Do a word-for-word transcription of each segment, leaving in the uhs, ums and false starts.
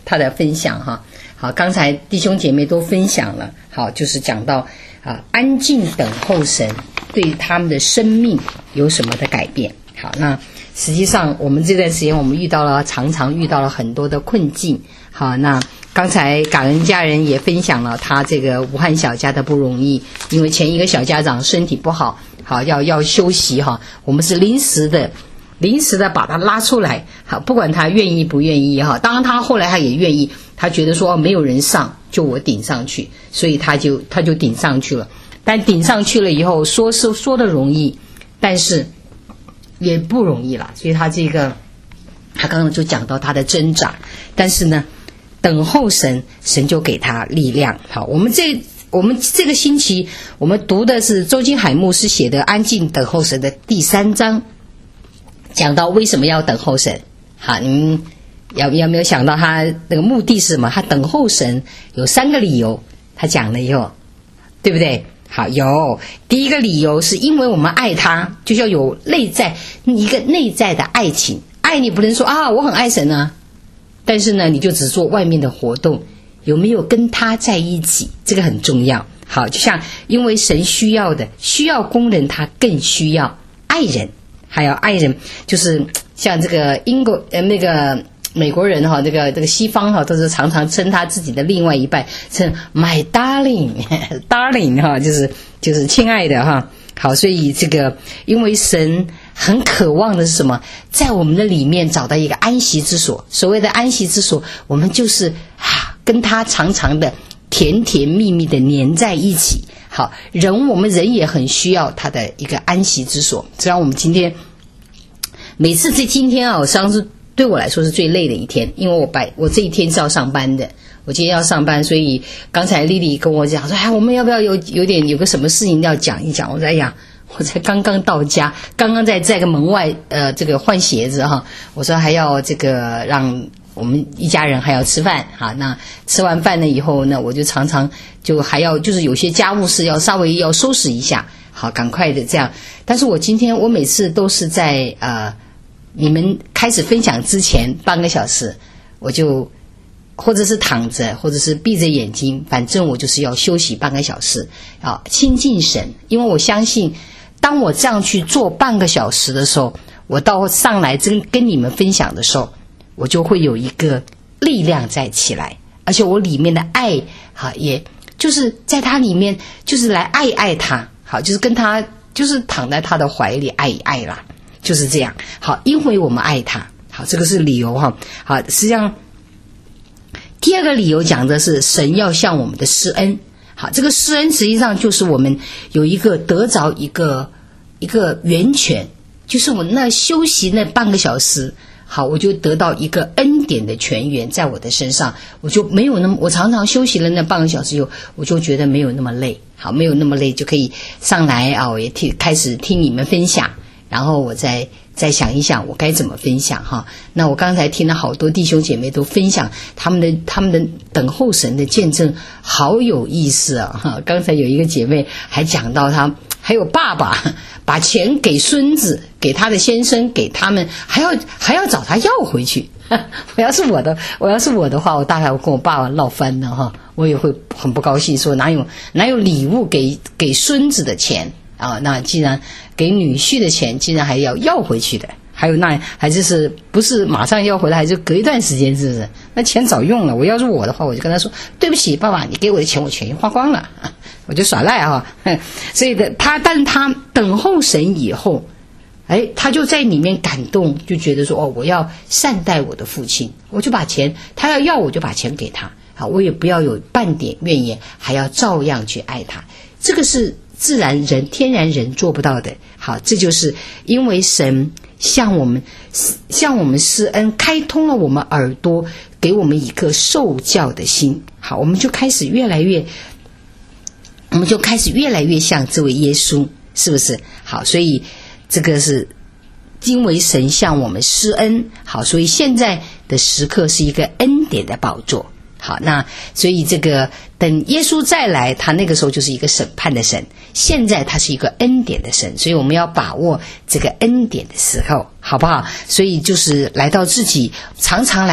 他的分享哈。好，刚才弟兄姐妹都分享了，好，就是讲到啊，安静等候神对他们的生命有什么的改变。好，那实际上我们这段时间我们遇到了，常常遇到了很多的困境。好，那刚才感恩家人也分享了他这个武汉小家的不容易，因为前一个小家长身体不好，好要要休息哈，我们是临时的。临时的把他拉出来，好，不管他愿意不愿意哈。当然他后来他也愿意，他觉得说没有人上，就我顶上去，所以他就他就顶上去了。但顶上去了以后，说是说的容易，但是也不容易了。所以他这个，他刚刚就讲到他的挣扎，但是呢，等候神，神就给他力量。好，我们这我们这个星期我们读的是周金海牧师写的《安静等候神》的第三章。讲到为什么要等候神，好，你们有有没有想到他那个目的是什么？他等候神有三个理由，他讲了以后，对不对？好，有第一个理由是因为我们爱他，就要有内在一个内在的爱情。爱你不能说啊，我很爱神啊，但是呢，你就只做外面的活动，有没有跟他在一起？这个很重要。好，就像因为神需要的，需要工人，他更需要爱人。还有爱人，就是像这个英国呃那个美国人哈，这个这个西方哈，都是常常称他自己的另外一半称 my darling darling 哈，就是就是亲爱的哈。好，所以这个因为神很渴望的是什么？在我们的里面找到一个安息之所。所谓的安息之所，我们就是啊跟他常常的甜甜蜜蜜的黏在一起。好，人我们人也很需要他的一个安息之所。虽然我们今天每次这今天啊，我上次对我来说是最累的一天，因为我白我这一天是要上班的，我今天要上班，所以刚才丽丽跟我讲说，哎，我们要不要有有点有个什么事情要讲一讲？我说，哎呀，我才刚刚到家，刚刚在在个门外呃这个换鞋子哈，我说还要这个让我们一家人还要吃饭哈，那吃完饭了以后呢，我就常常就还要就是有些家务事要稍微要收拾一下，好，赶快的这样。但是我今天我每次都是在呃你们开始分享之前半个小时，我就或者是躺着，或者是闭着眼睛，反正我就是要休息半个小时，啊，亲近神。因为我相信，当我这样去做半个小时的时候，我到上来跟跟你们分享的时候，我就会有一个力量再起来，而且我里面的爱，好，也就是在他里面，就是来爱爱他，好，就是跟他，就是躺在他的怀里爱一爱啦，就是这样。好，因为我们爱他，好，这个是理由哈。好，实际上第二个理由讲的是神要向我们的施恩。好，这个施恩实际上就是我们有一个得着一个一个源泉，就是我那休息那半个小时。好，我就得到一个恩典的泉源在我的身上，我就没有那么，我常常休息了那半个小时以后，我就觉得没有那么累，好，没有那么累就可以上来啊，我也听开始听你们分享，然后我再再想一想我该怎么分享哈。那我刚才听了好多弟兄姐妹都分享他们的他们的等候神的见证，好有意思啊哈。刚才有一个姐妹还讲到她还有爸爸把钱给孙子，给他的先生，给他们，还要还要找他要回去。我要是我的，我要是我的话，我大概我跟我爸爸闹翻了哈，我也会很不高兴，说哪有哪有礼物给给孙子的钱啊？那既然给女婿的钱，竟然还要要回去的，还有那还就是不是马上要回来，还是隔一段时间，是不是？那钱早用了。我要是我的话，我就跟他说，对不起，爸爸，你给我的钱我全花光了。我就耍赖啊，所以的他，但是他等候神以后，哎，他就在里面感动，就觉得说，哦，我要善待我的父亲，我就把钱，他要要我就把钱给他，好，我也不要有半点怨言，还要照样去爱他，这个是自然人、天然人做不到的。好，这就是因为神向我们向我们施恩，开通了我们耳朵，给我们一个受教的心。好，我们就开始越来越。我们就开始越来越像这位耶稣，是不是？好，所以这个是因为神向我们施恩，好，所以现在的时刻是一个恩典的宝座。好，那所以这个等耶稣再来，他那个时候就是一个审判的神，现在他是一个恩典的神，所以我们要把握这个恩典的时候，好不好？所以就是来到自己常常来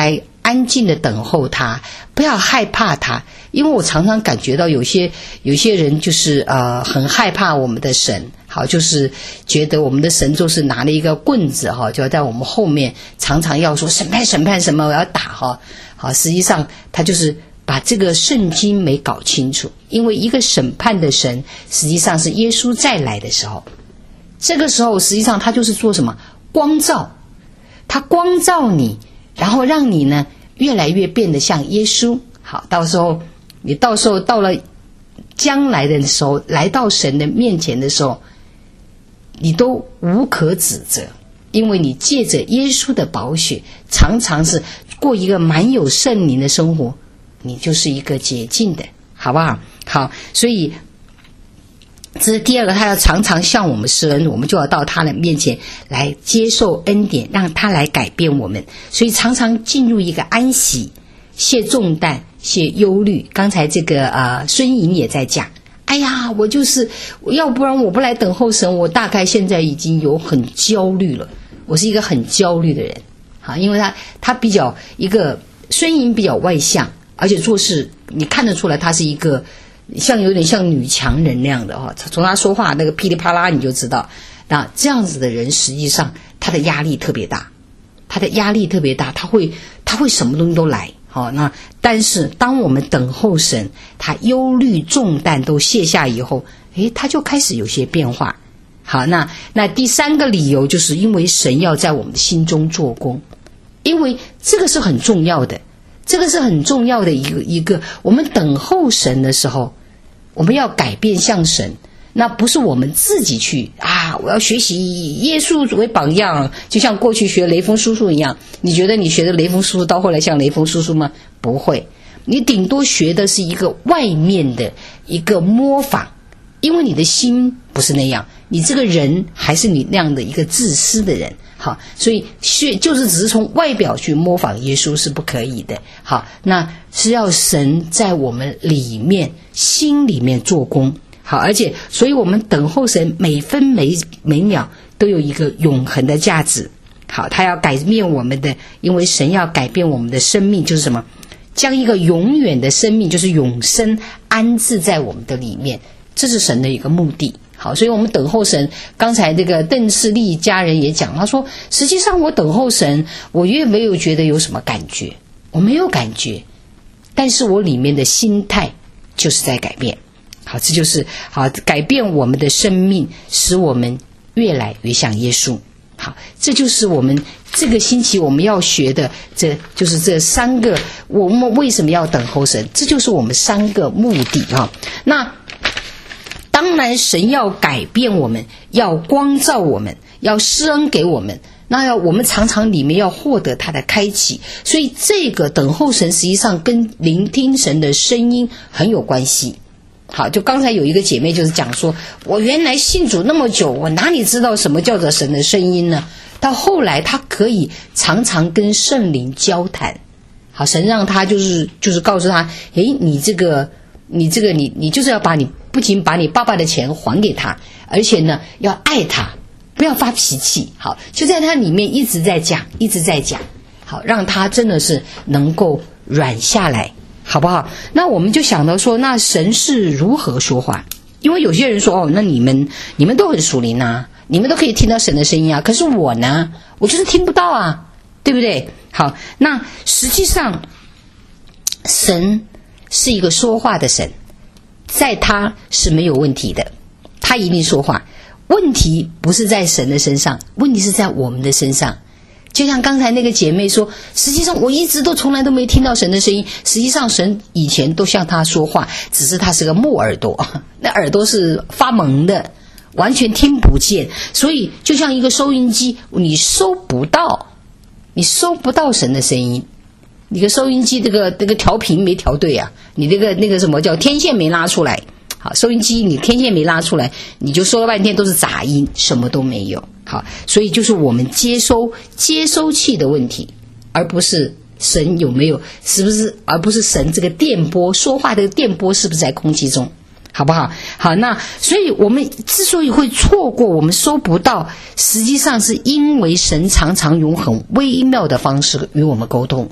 安静的等候他，不要害怕他。因为我常常感觉到有些有些人就是呃很害怕我们的神，好，就是觉得我们的神就是拿了一个棍子哈，就要在我们后面常常要说审判审判什么我要打哈，好，实际上他就是把这个圣经没搞清楚。因为一个审判的神实际上是耶稣再来的时候，这个时候实际上他就是做什么光照，他光照你，然后让你呢越来越变得像耶稣。好，到时候你到时候到了将来的时候，来到神的面前的时候，你都无可指责，因为你借着耶稣的宝血，常常是过一个满有圣灵的生活，你就是一个洁净的，好不好？好，所以这是第二个，他要常常向我们施恩，我们就要到他的面前来接受恩典，让他来改变我们。所以常常进入一个安息，卸重担，卸忧虑。刚才这个呃孙颖也在讲，哎呀，我就是要不然我不来等候神，我大概现在已经有很焦虑了，我是一个很焦虑的人。好，因为他他比较一个孙颖比较外向，而且做事你看得出来他是一个像有点像女强人那样的哈，从他说话那个噼里啪啦你就知道，那这样子的人实际上他的压力特别大，他的压力特别大，他会他会什么东西都来。好，那但是当我们等候神，他忧虑重担都卸下以后，诶，他就开始有些变化。好，那那第三个理由就是因为神要在我们的心中做工，因为这个是很重要的，这个是很重要的一个一个我们等候神的时候，我们要改变向神，那不是我们自己去啊，我要学习耶稣为榜样，就像过去学雷锋叔叔一样。你觉得你学的雷锋叔叔到后来像雷锋叔叔吗？不会，你顶多学的是一个外面的一个模仿，因为你的心不是那样，你这个人还是你那样的一个自私的人。好，所以学就是只是从外表去模仿耶稣是不可以的。好，那是要神在我们里面心里面做工。好，而且所以我们等候神每分每每秒都有一个永恒的价值。好，他要改变我们的，因为神要改变我们的生命，就是什么？将一个永远的生命，就是永生安置在我们的里面，这是神的一个目的。好，所以我们等候神。刚才这个邓世利家人也讲，他说实际上我等候神，我越没有觉得有什么感觉，我没有感觉，但是我里面的心态就是在改变。好，这就是好改变我们的生命，使我们越来越像耶稣。好，这就是我们这个星期我们要学的，这就是这三个我们为什么要等候神，这就是我们三个目的啊。那当然神要改变我们，要光照我们，要施恩给我们，那要我们常常里面要获得他的开启。所以这个等候神实际上跟聆听神的声音很有关系。好，就刚才有一个姐妹就是讲说，我原来信主那么久，我哪里知道什么叫做神的声音呢？到后来她可以常常跟圣灵交谈。好，神让她就是就是告诉她，诶，你这个你这个你你就是要把你不仅把你爸爸的钱还给他，而且呢要爱他，不要发脾气。好，就在他里面一直在讲一直在讲，好，让他真的是能够软下来，好不好？那我们就想到说，那神是如何说话？因为有些人说，哦，那你们你们都很属灵啊，你们都可以听到神的声音啊，可是我呢，我就是听不到啊，对不对？好，那实际上神是一个说话的神，在他是没有问题的，他一定说话。问题不是在神的身上，问题是在我们的身上。就像刚才那个姐妹说，实际上我一直都从来都没听到神的声音，实际上神以前都向他说话，只是他是个木耳朵，那耳朵是发蒙的，完全听不见。所以就像一个收音机，你收不到你收不到神的声音，你的收音机这个这个调频没调对啊，你这个那个什么叫天线没拉出来。好，收音机你天线没拉出来，你就说了半天都是杂音，什么都没有。好，所以就是我们接收接收器的问题，而不是神有没有，是不是，而不是神这个电波说话的电波是不是在空气中，好不好？好，那所以我们之所以会错过，我们收不到，实际上是因为神常常用很微妙的方式与我们沟通，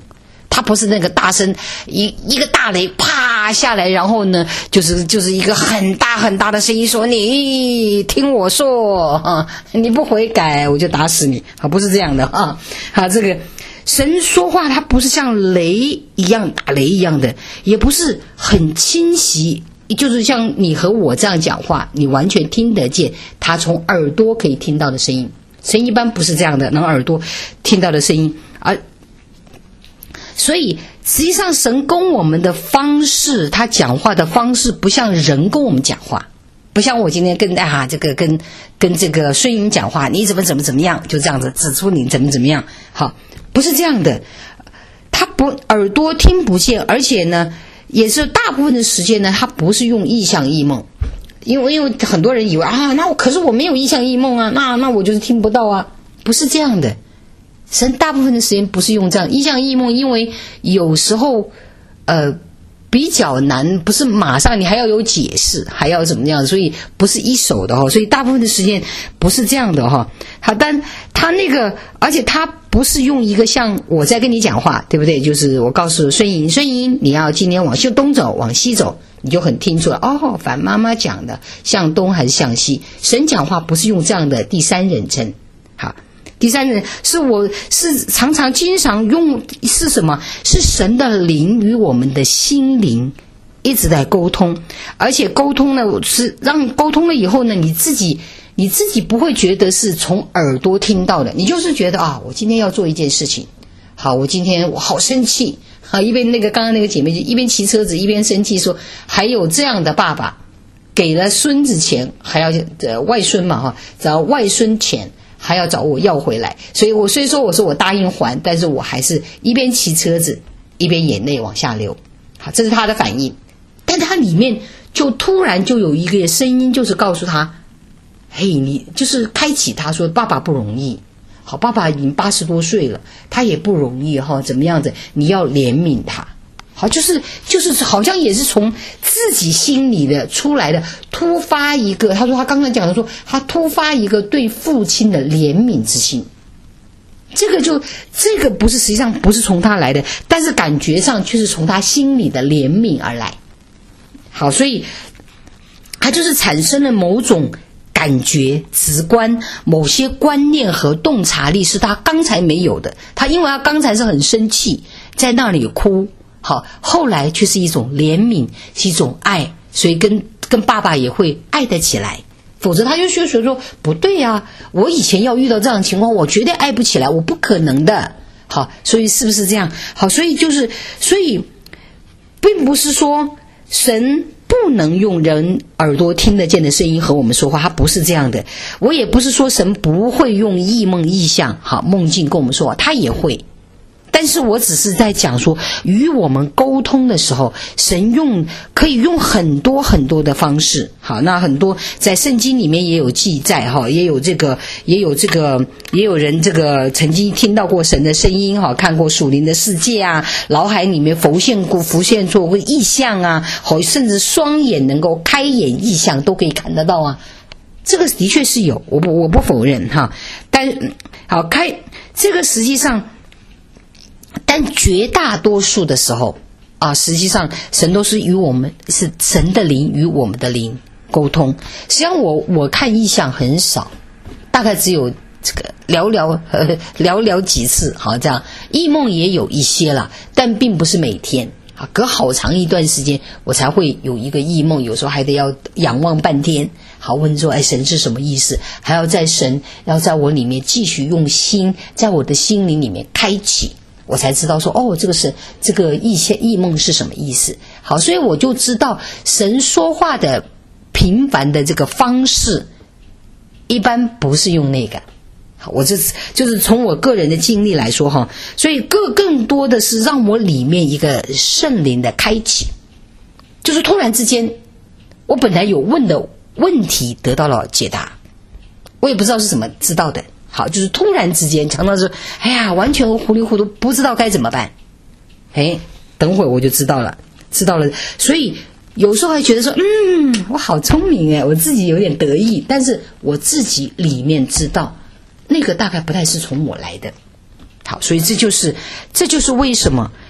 它不是那个大声一一个大雷啪下来，然后呢就是就是一个很大很大的声音说你听我说啊，你不悔改我就打死你啊，不是这样的啊。好，这个神说话它不是像雷一样打雷一样的，也不是很清晰，就是像你和我这样讲话你完全听得见他从耳朵可以听到的声音。神一般不是这样的，能耳朵听到的声音。而所以实际上神跟我们的方式，他讲话的方式不像人跟我们讲话，不像我今天跟啊这个跟跟这个孙颖讲话，你怎么怎么怎么样，就这样子指出你怎么怎么样。好，不是这样的，他不耳朵听不见，而且呢也是大部分的时间呢他不是用意象异梦。因为因为很多人以为啊，那我可是我没有意象异梦啊，那那我就是听不到啊，不是这样的。神大部分的时间不是用这样意象异梦，因为有时候呃比较难，不是马上你还要有解释，还要怎么样，所以不是一手的哈，所以大部分的时间不是这样的哈。好，但他那个，而且他不是用一个像我在跟你讲话，对不对？就是我告诉孙颖，孙颖你要今天往西东走，往西走。你就很听出来哦，反妈妈讲的向东还是向西？神讲话不是用这样的第三人称，好，第三人是我是常常经常用是什么？是神的灵与我们的心灵一直在沟通，而且沟通呢是让沟通了以后呢，你自己你自己不会觉得是从耳朵听到的，你就是觉得啊，我今天要做一件事情，好，我今天我好生气。啊，一边那个刚刚那个姐妹就一边骑车子一边生气说，还有这样的爸爸，给了孙子钱还要呃外孙嘛哈，找外孙钱还要找我要回来，所以我虽说我说我答应还，但是我还是一边骑车子一边眼泪往下流。好，这是他的反应，但他里面就突然就有一个声音，就是告诉他，嘿，你就是开启他说爸爸不容易。好，爸爸已经八十多岁了，他也不容易哈，怎么样子？你要怜悯他。好，就是就是好像也是从自己心里的出来的，突发一个，他说他刚才讲的说，他突发一个对父亲的怜悯之心。这个就这个不是实际上不是从他来的，但是感觉上却是从他心里的怜悯而来。好，所以他就是产生了某种感觉直观，某些观念和洞察力是他刚才没有的。他因为他刚才是很生气，在那里哭，好，后来却是一种怜悯，是一种爱，所以跟跟爸爸也会爱得起来。否则他就学学说不对啊，我以前要遇到这样的情况，我绝对爱不起来，我不可能的。好，所以是不是这样？好，所以就是所以并不是说神不能用人耳朵听得见的声音和我们说话，他不是这样的。我也不是说神不会用异梦异象好梦境跟我们说话，他也会。但是我只是在讲说，与我们沟通的时候，神用可以用很多很多的方式。好，那很多在圣经里面也有记载哈，也有这个，也有这个，也有人这个曾经听到过神的声音哈，看过属灵的世界啊，脑海里面浮现过浮现出过意象啊，好，甚至双眼能够开眼意象都可以看得到啊。这个的确是有，我不我不否认哈，但好开这个实际上。但绝大多数的时候啊，实际上神都是与我们是神的灵与我们的灵沟通。实际上我我看异象很少，大概只有这个寥寥呃寥寥几次，好这样异梦也有一些啦，但并不是每天啊，隔好长一段时间我才会有一个异梦，有时候还得要仰望半天，好问说哎神是什么意思，还要在神要在我里面继续用心，在我的心灵里面开启。我才知道说哦，这个是这个异象异梦是什么意思。好，所以我就知道神说话的频繁的这个方式，一般不是用那个。好，我这就是从我个人的经历来说哈，所以更更多的是让我里面一个圣灵的开启，就是突然之间，我本来有问的问题得到了解答，我也不知道是怎么知道的。好，就是突然之间常常是哎呀完全糊里糊涂，不知道该怎么办。哎，等会我就知道了知道了。所以有时候还觉得说嗯我好聪明哎，我自己有点得意，但是我自己里面知道那个大概不太是从我来的。好，所以这就是这就是为什么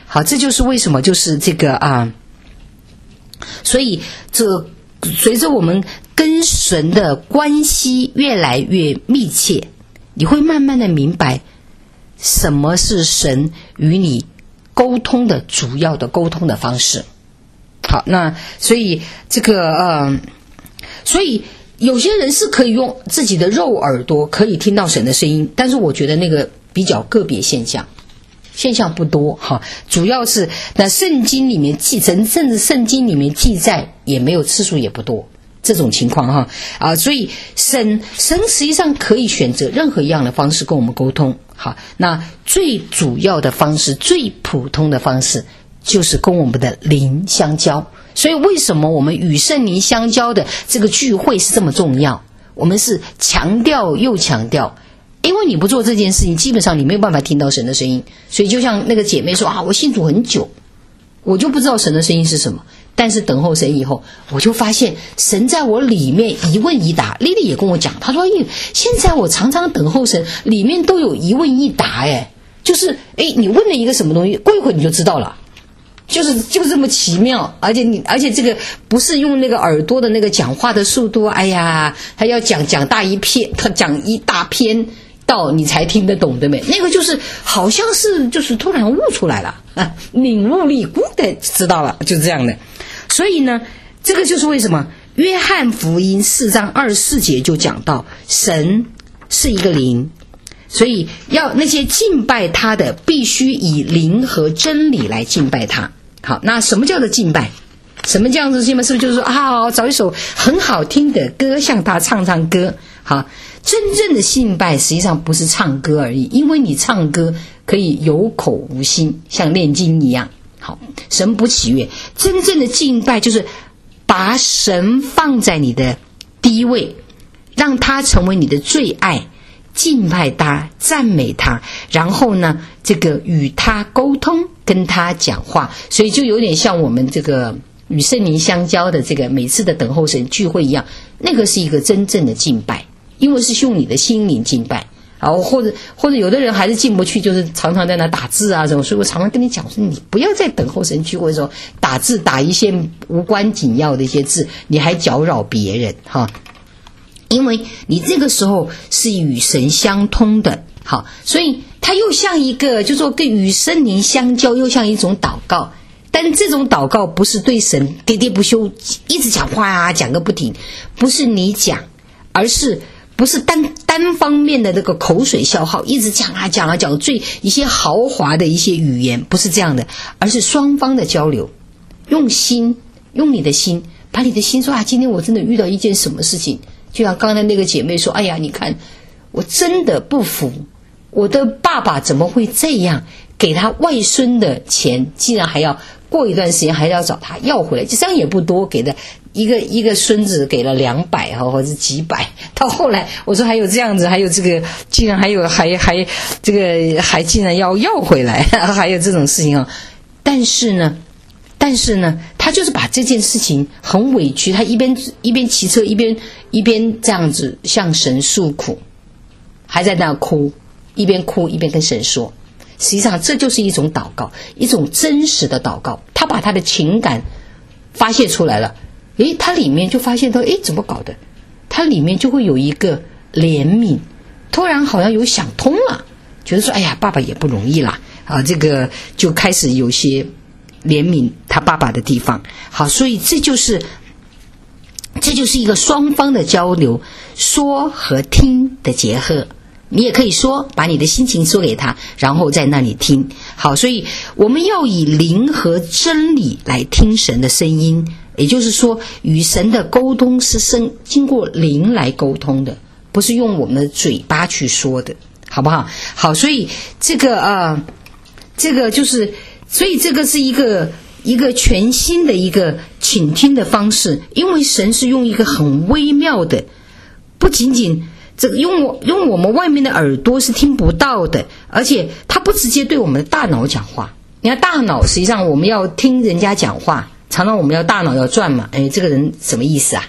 好，这就是为什么就是这个啊，所以这随着我们跟神的关系越来越密切，你会慢慢的明白什么是神与你沟通的主要的沟通的方式。好，那所以这个呃，所以有些人是可以用自己的肉耳朵可以听到神的声音，但是我觉得那个比较个别现象，现象不多哈。主要是那圣经里面记，甚至圣经里面记载也没有次数也不多。这种情况哈啊，所以神神实际上可以选择任何一样的方式跟我们沟通。好，那最主要的方式，最普通的方式，就是跟我们的灵相交。所以为什么我们与圣灵相交的这个聚会是这么重要？我们是强调又强调，因为你不做这件事情，基本上你没有办法听到神的声音。所以就像那个姐妹说啊，我信主很久，我就不知道神的声音是什么。但是等候神以后，我就发现神在我里面一问一答。莉莉也跟我讲，她说现在我常常等候神，里面都有一问一答，哎，就是哎，你问了一个什么东西，过一会儿你就知道了，就是就这么奇妙。而且你而且这个不是用那个耳朵的那个讲话的速度，哎呀，他要讲讲大一篇，他讲一大篇到你才听得懂，对不对？那个就是好像是就是突然悟出来了啊，领悟力咕的知道了，就是这样的。所以呢，这个就是为什么约翰福音四章二十四节就讲到神是一个灵，所以要那些敬拜他的必须以灵和真理来敬拜他。好，那什么叫做敬拜？什么这样子敬拜？是不是就是说啊，找一首很好听的歌向他唱唱歌？好，真正的敬拜实际上不是唱歌而已，因为你唱歌可以有口无心，像念经一样。好，神不喜悦。真正的敬拜就是把神放在你的第一位，让他成为你的最爱，敬拜他，赞美他，然后呢，这个与他沟通，跟他讲话。所以就有点像我们这个与圣灵相交的这个每次的等候神聚会一样，那个是一个真正的敬拜，因为是用你的心灵敬拜。啊，或者或者有的人还是进不去，就是常常在那打字啊什么，所以我常常跟你讲说，你不要在等候神聚会的时候打字打一些无关紧要的一些字，你还搅扰别人哈，因为你这个时候是与神相通的。好，所以它又像一个，就是说跟与圣灵相交，又像一种祷告。但这种祷告不是对神喋喋不休一直讲话啊，讲个不停，不是你讲，而是不是单单方面的这个口水消耗，一直讲啊讲啊讲最一些豪华的一些语言，不是这样的，而是双方的交流，用心，用你的心，把你的心说啊，今天我真的遇到一件什么事情，就像刚才那个姐妹说，哎呀，你看我真的不服，我的爸爸怎么会这样，给他外孙的钱，竟然还要过一段时间还要找他要回来，这样也不多，给的一个一个孙子给了两百哈，或者几百。到后来我说还有这样子，还有这个竟然还有还还这个还竟然要要回来，还有这种事情啊。但是呢，但是呢，他就是把这件事情很委屈，他一边一边骑车一边一边这样子向神诉苦，还在那哭，一边哭一边跟神说。实际上这就是一种祷告，一种真实的祷告，他把他的情感发泄出来了。诶，他里面就发现到，诶，怎么搞的？他里面就会有一个怜悯，突然好像有想通了，觉得说，哎呀，爸爸也不容易啦，啊，这个就开始有些怜悯他爸爸的地方。好，所以这就是这就是一个双方的交流，说和听的结合。你也可以说，把你的心情说给他，然后在那里听。好，所以我们要以灵和真理来听神的声音，也就是说，与神的沟通是生经过灵来沟通的，不是用我们的嘴巴去说的，好不好？好，所以这个呃，这个就是，所以这个是一个一个全新的一个倾听的方式，因为神是用一个很微妙的，不仅仅。这个用我用我们外面的耳朵是听不到的，而且它不直接对我们的大脑讲话。你看大脑实际上我们要听人家讲话，常常我们要大脑要转嘛，哎，这个人什么意思啊？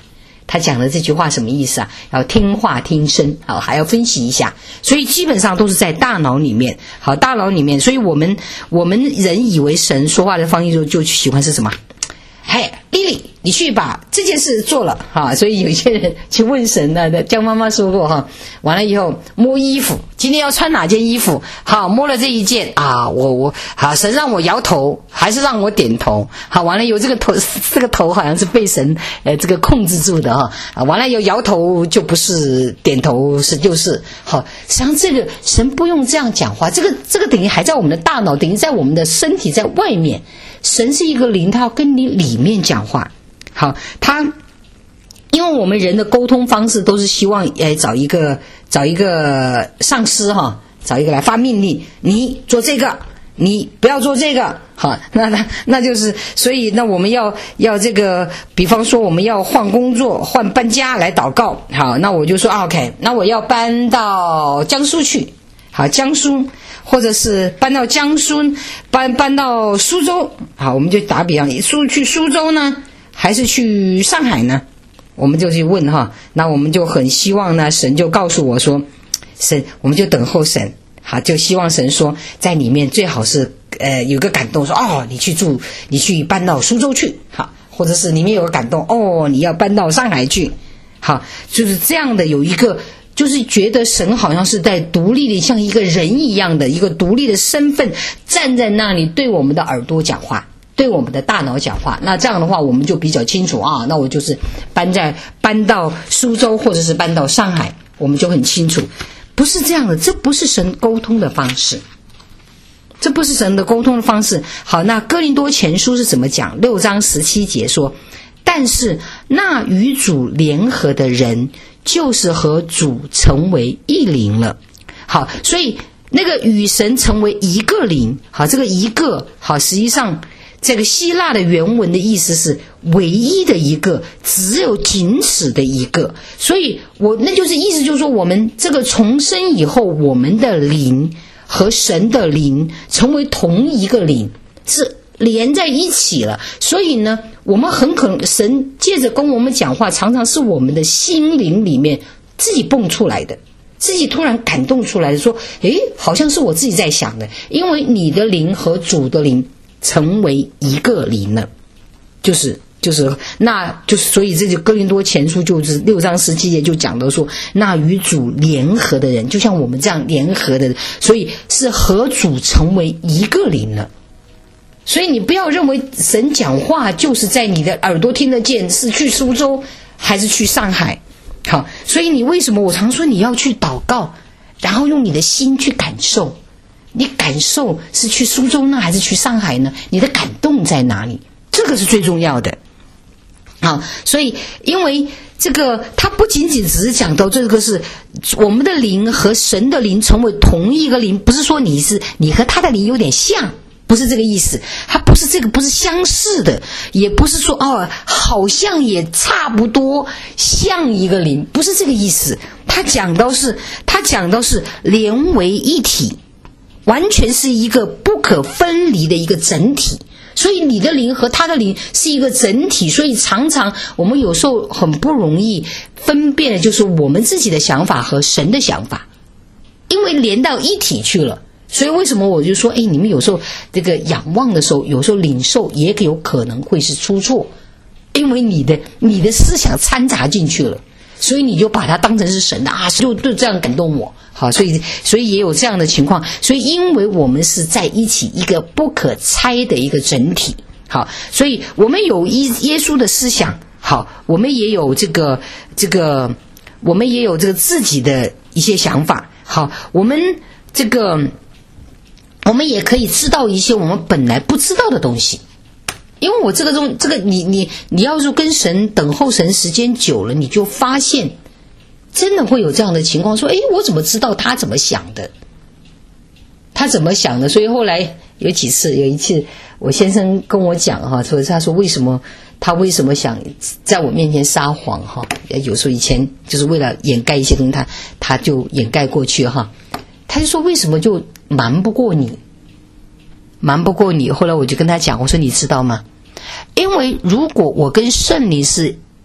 他讲的这句话什么意思啊？要听话听声，好，还要分析一下。所以基本上都是在大脑里面，好，大脑里面。所以我们我们人以为神说话的方式就就喜欢是什么？嘿，莉莉，你去把这件事做了哈。所以有些人去问神呢，江妈妈说过哈，完了以后摸衣服，今天要穿哪件衣服？好，摸了这一件啊，我我好，神让我摇头还是让我点头？好，完了有这个头，这个头好像是被神呃这个控制住的哈。啊，完了有摇头就不是，点头是就是好。实际上这个神不用这样讲话，这个这个等于还在我们的大脑，等于在我们的身体在外面。神是一个灵，他要跟你里面讲话。好，他因为我们人的沟通方式都是希望诶找一个找一个上司哈，找一个来发命令，你做这个，你不要做这个。好，那那那就是所以那我们要要这个，比方说我们要换工作换搬家来祷告。好，那我就说、啊、OK， 那我要搬到江苏去。好，江苏或者是搬到江苏，搬搬到苏州。好，我们就打比方，苏去苏州呢，还是去上海呢？我们就去问哈。那我们就很希望呢，神就告诉我说，神，我们就等候神。好，就希望神说，在里面最好是呃有个感动，说哦，你去住，你去搬到苏州去。好，或者是里面有个感动，哦，你要搬到上海去。好，就是这样的有一个。就是觉得神好像是在独立的像一个人一样的一个独立的身份站在那里对我们的耳朵讲话，对我们的大脑讲话。那这样的话我们就比较清楚啊，那我就是搬在搬到苏州或者是搬到上海，我们就很清楚。不是这样的，这不是神沟通的方式，这不是神的沟通的方式。好，那哥林多前书是怎么讲？六章十七节说，但是那与主联合的人就是和主成为一灵了。好，所以那个与神成为一个灵，好，这个一个好，实际上这个希腊的原文的意思是唯一的一个，只有仅此的一个。所以我那就是意思就是说，我们这个重生以后，我们的灵和神的灵成为同一个灵，是连在一起了。所以呢，我们很可能神借着跟我们讲话，常常是我们的心灵里面自己蹦出来的，自己突然感动出来的，说诶，好像是我自己在想的。因为你的灵和主的灵成为一个灵了，就是就是那就是所以这就哥林多前书就是六章十七节就讲到说，那与主联合的人就像我们这样联合的人，所以是和主成为一个灵了。所以你不要认为神讲话就是在你的耳朵听得见，是去苏州还是去上海。好，所以你为什么我常说你要去祷告，然后用你的心去感受，你感受是去苏州呢还是去上海呢？你的感动在哪里？这个是最重要的。好，所以因为这个它不仅仅只是讲到这个是我们的灵和神的灵成为同一个灵，不是说你是你和他的灵有点像，不是这个意思，它不是这个，不是相似的，也不是说哦好像也差不多像一个灵，不是这个意思。他讲到是他讲到是连为一体，完全是一个不可分离的一个整体。所以你的灵和他的灵是一个整体，所以常常我们有时候很不容易分辨的就是我们自己的想法和神的想法，因为连到一体去了。所以为什么我就说，哎，你们有时候这个仰望的时候，有时候领受也有可能会是出错，因为你的你的思想掺杂进去了，所以你就把它当成是神的啊，就就这样感动我。好，所以所以也有这样的情况。所以因为我们是在一起一个不可拆的一个整体。好，所以我们有耶稣的思想，好，我们也有这个这个我们也有这个自己的一些想法。好，我们这个我们也可以知道一些我们本来不知道的东西。因为我这个东这个你你你要是跟神等候神时间久了，你就发现真的会有这样的情况，说诶，我怎么知道他怎么想的，他怎么想的。所以后来有几次有一次我先生跟我讲哈，说他说为什么他为什么想在我面前撒谎哈，有时候以前就是为了掩盖一些东西，他他就掩盖过去哈。他就说为什么就瞒不过你瞒不过你。后来我就跟他讲，我说你知道吗，因为如果我跟圣灵是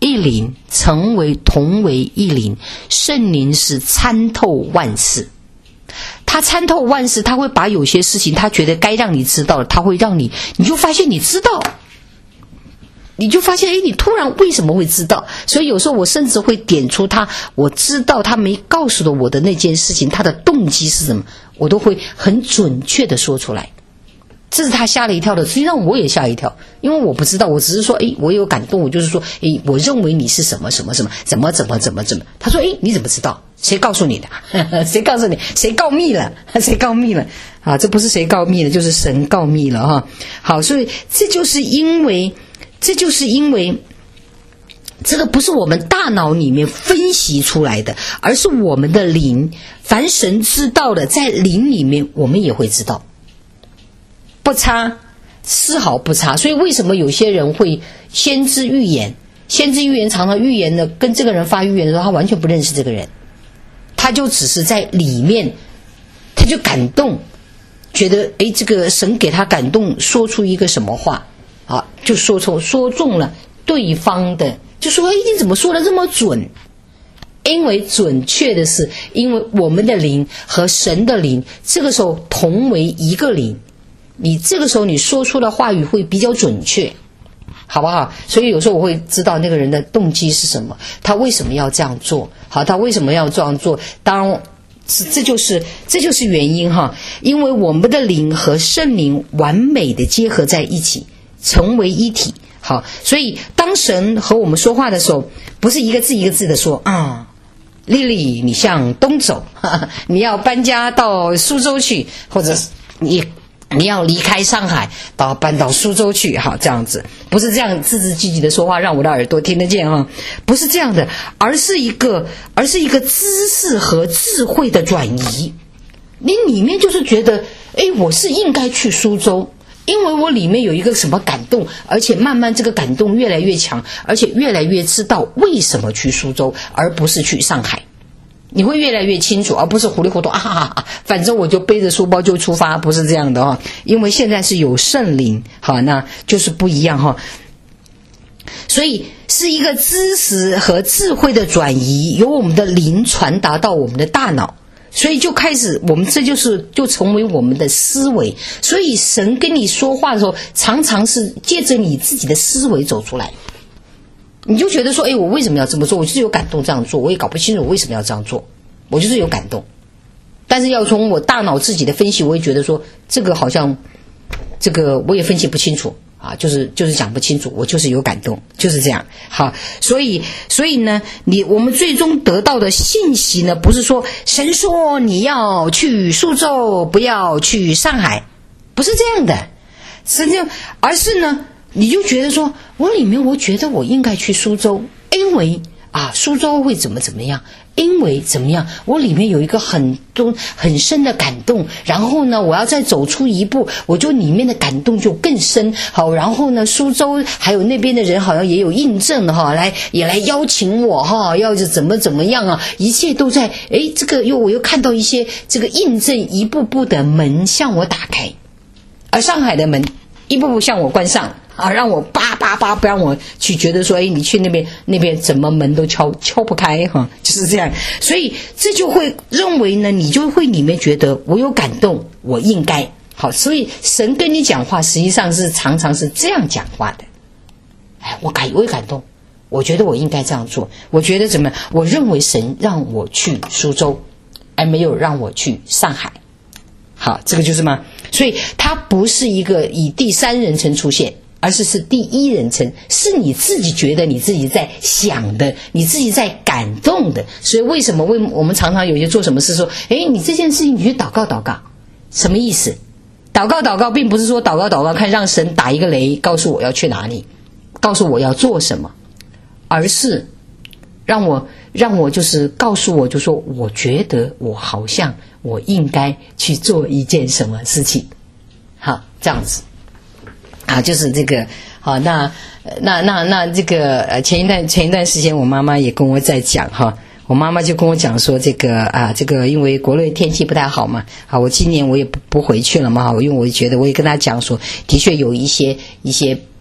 一灵，成为同为一灵。圣灵是参透万事，他参透万事，他会把有些事情他觉得该让你知道的，他会让你，你就发现你知道，你就发现诶，你突然为什么会知道？所以有时候我甚至会点出他，我知道他没告诉了我的那件事情，他的动机是什么，我都会很准确的说出来。这是他吓了一跳的，实际上我也吓一跳，因为我不知道，我只是说诶，我有感动，我就是说诶，我认为你是什么什么什么怎么怎么怎么怎么。他说诶，你怎么知道？谁告诉你的？谁告诉你？谁告密了？谁告密了？啊，这不是谁告密了，就是神告密了哈。好，所以这就是因为这就是因为这个不是我们大脑里面分析出来的，而是我们的灵，凡神知道的，在灵里面我们也会知道，不差，丝毫不差。所以为什么有些人会先知预言？先知预言常常预言的，跟这个人发预言的时候，他完全不认识这个人，他就只是在里面，他就感动，觉得诶，这个神给他感动，说出一个什么话啊，就说出说中了对方的，就说诶，你怎么说的这么准？因为准确的是，因为我们的灵和神的灵这个时候同为一个灵，你这个时候你说出的话语会比较准确，好不好？所以有时候我会知道那个人的动机是什么，他为什么要这样做，好，他为什么要这样做，当这就是这就是原因哈，因为我们的灵和圣灵完美的结合在一起，成为一体。好，所以当神和我们说话的时候，不是一个字一个字的说啊，丽丽你向东走，哈哈，你要搬家到苏州去，或者你你要离开上海到搬到苏州去，好，这样子不是这样字字句句的说话让我的耳朵听得见啊，不是这样的，而是一个而是一个知识和智慧的转移。你里面就是觉得诶，我是应该去苏州，因为我里面有一个什么感动，而且慢慢这个感动越来越强，而且越来越知道为什么去苏州而不是去上海，你会越来越清楚，而不是糊里糊涂啊哈哈，反正我就背着书包就出发，不是这样的哈。因为现在是有圣灵，好，那就是不一样哈。所以是一个知识和智慧的转移，由我们的灵传达到我们的大脑，所以就开始我们这就是就成为我们的思维。所以神跟你说话的时候，常常是借着你自己的思维走出来，你就觉得说诶，我为什么要这么做，我就是有感动这样做，我也搞不清楚我为什么要这样做，我就是有感动。但是要从我大脑自己的分析，我也觉得说这个好像这个我也分析不清楚啊，就是就是讲不清楚，我就是有感动，就是这样。好，所以所以呢，你我们最终得到的信息呢，不是说神说你要去苏州，不要去上海，不是这样的，是这样，而是呢，你就觉得说我里面我觉得我应该去苏州，因为啊苏州会怎么怎么样，因为怎么样，我里面有一个很多很深的感动，然后呢我要再走出一步，我就里面的感动就更深。好，然后呢苏州还有那边的人好像也有印证哈，来也来邀请我哈，要是怎么怎么样啊，一切都在诶，这个又我又看到一些这个印证，一步步的门向我打开，而上海的门一步步向我关上啊，让我叭叭叭不让我去觉得说，哎，你去那边那边怎么门都敲敲不开哈，就是这样。所以这就会认为呢，你就会里面觉得我有感动，我应该好。所以神跟你讲话，实际上是常常是这样讲话的。哎，我感我有感动，我觉得我应该这样做，我觉得怎么样？我认为神让我去苏州，而没有让我去上海。好，这个就是吗？所以它不是一个以第三人称出现，而是是第一人称，是你自己觉得你自己在想的，你自己在感动的。所以为什么为我们常常有些做什么事说，诶，你这件事情你去祷告祷告，什么意思？祷告祷告并不是说祷告祷告看让神打一个雷告诉我要去哪里，告诉我要做什么，而是让我让我就是告诉我，就说我觉得我好像我应该去做一件什么事情。好，这样子啊，就是这个好。那那那那这个呃，前一段前一段时间，我妈妈也跟我在讲哈，我妈妈就跟我讲说，这个啊，这个因为国内天气不太好嘛，好，我今年我也不不回去了嘛，因为我觉得我也跟她讲说，的确有一些一些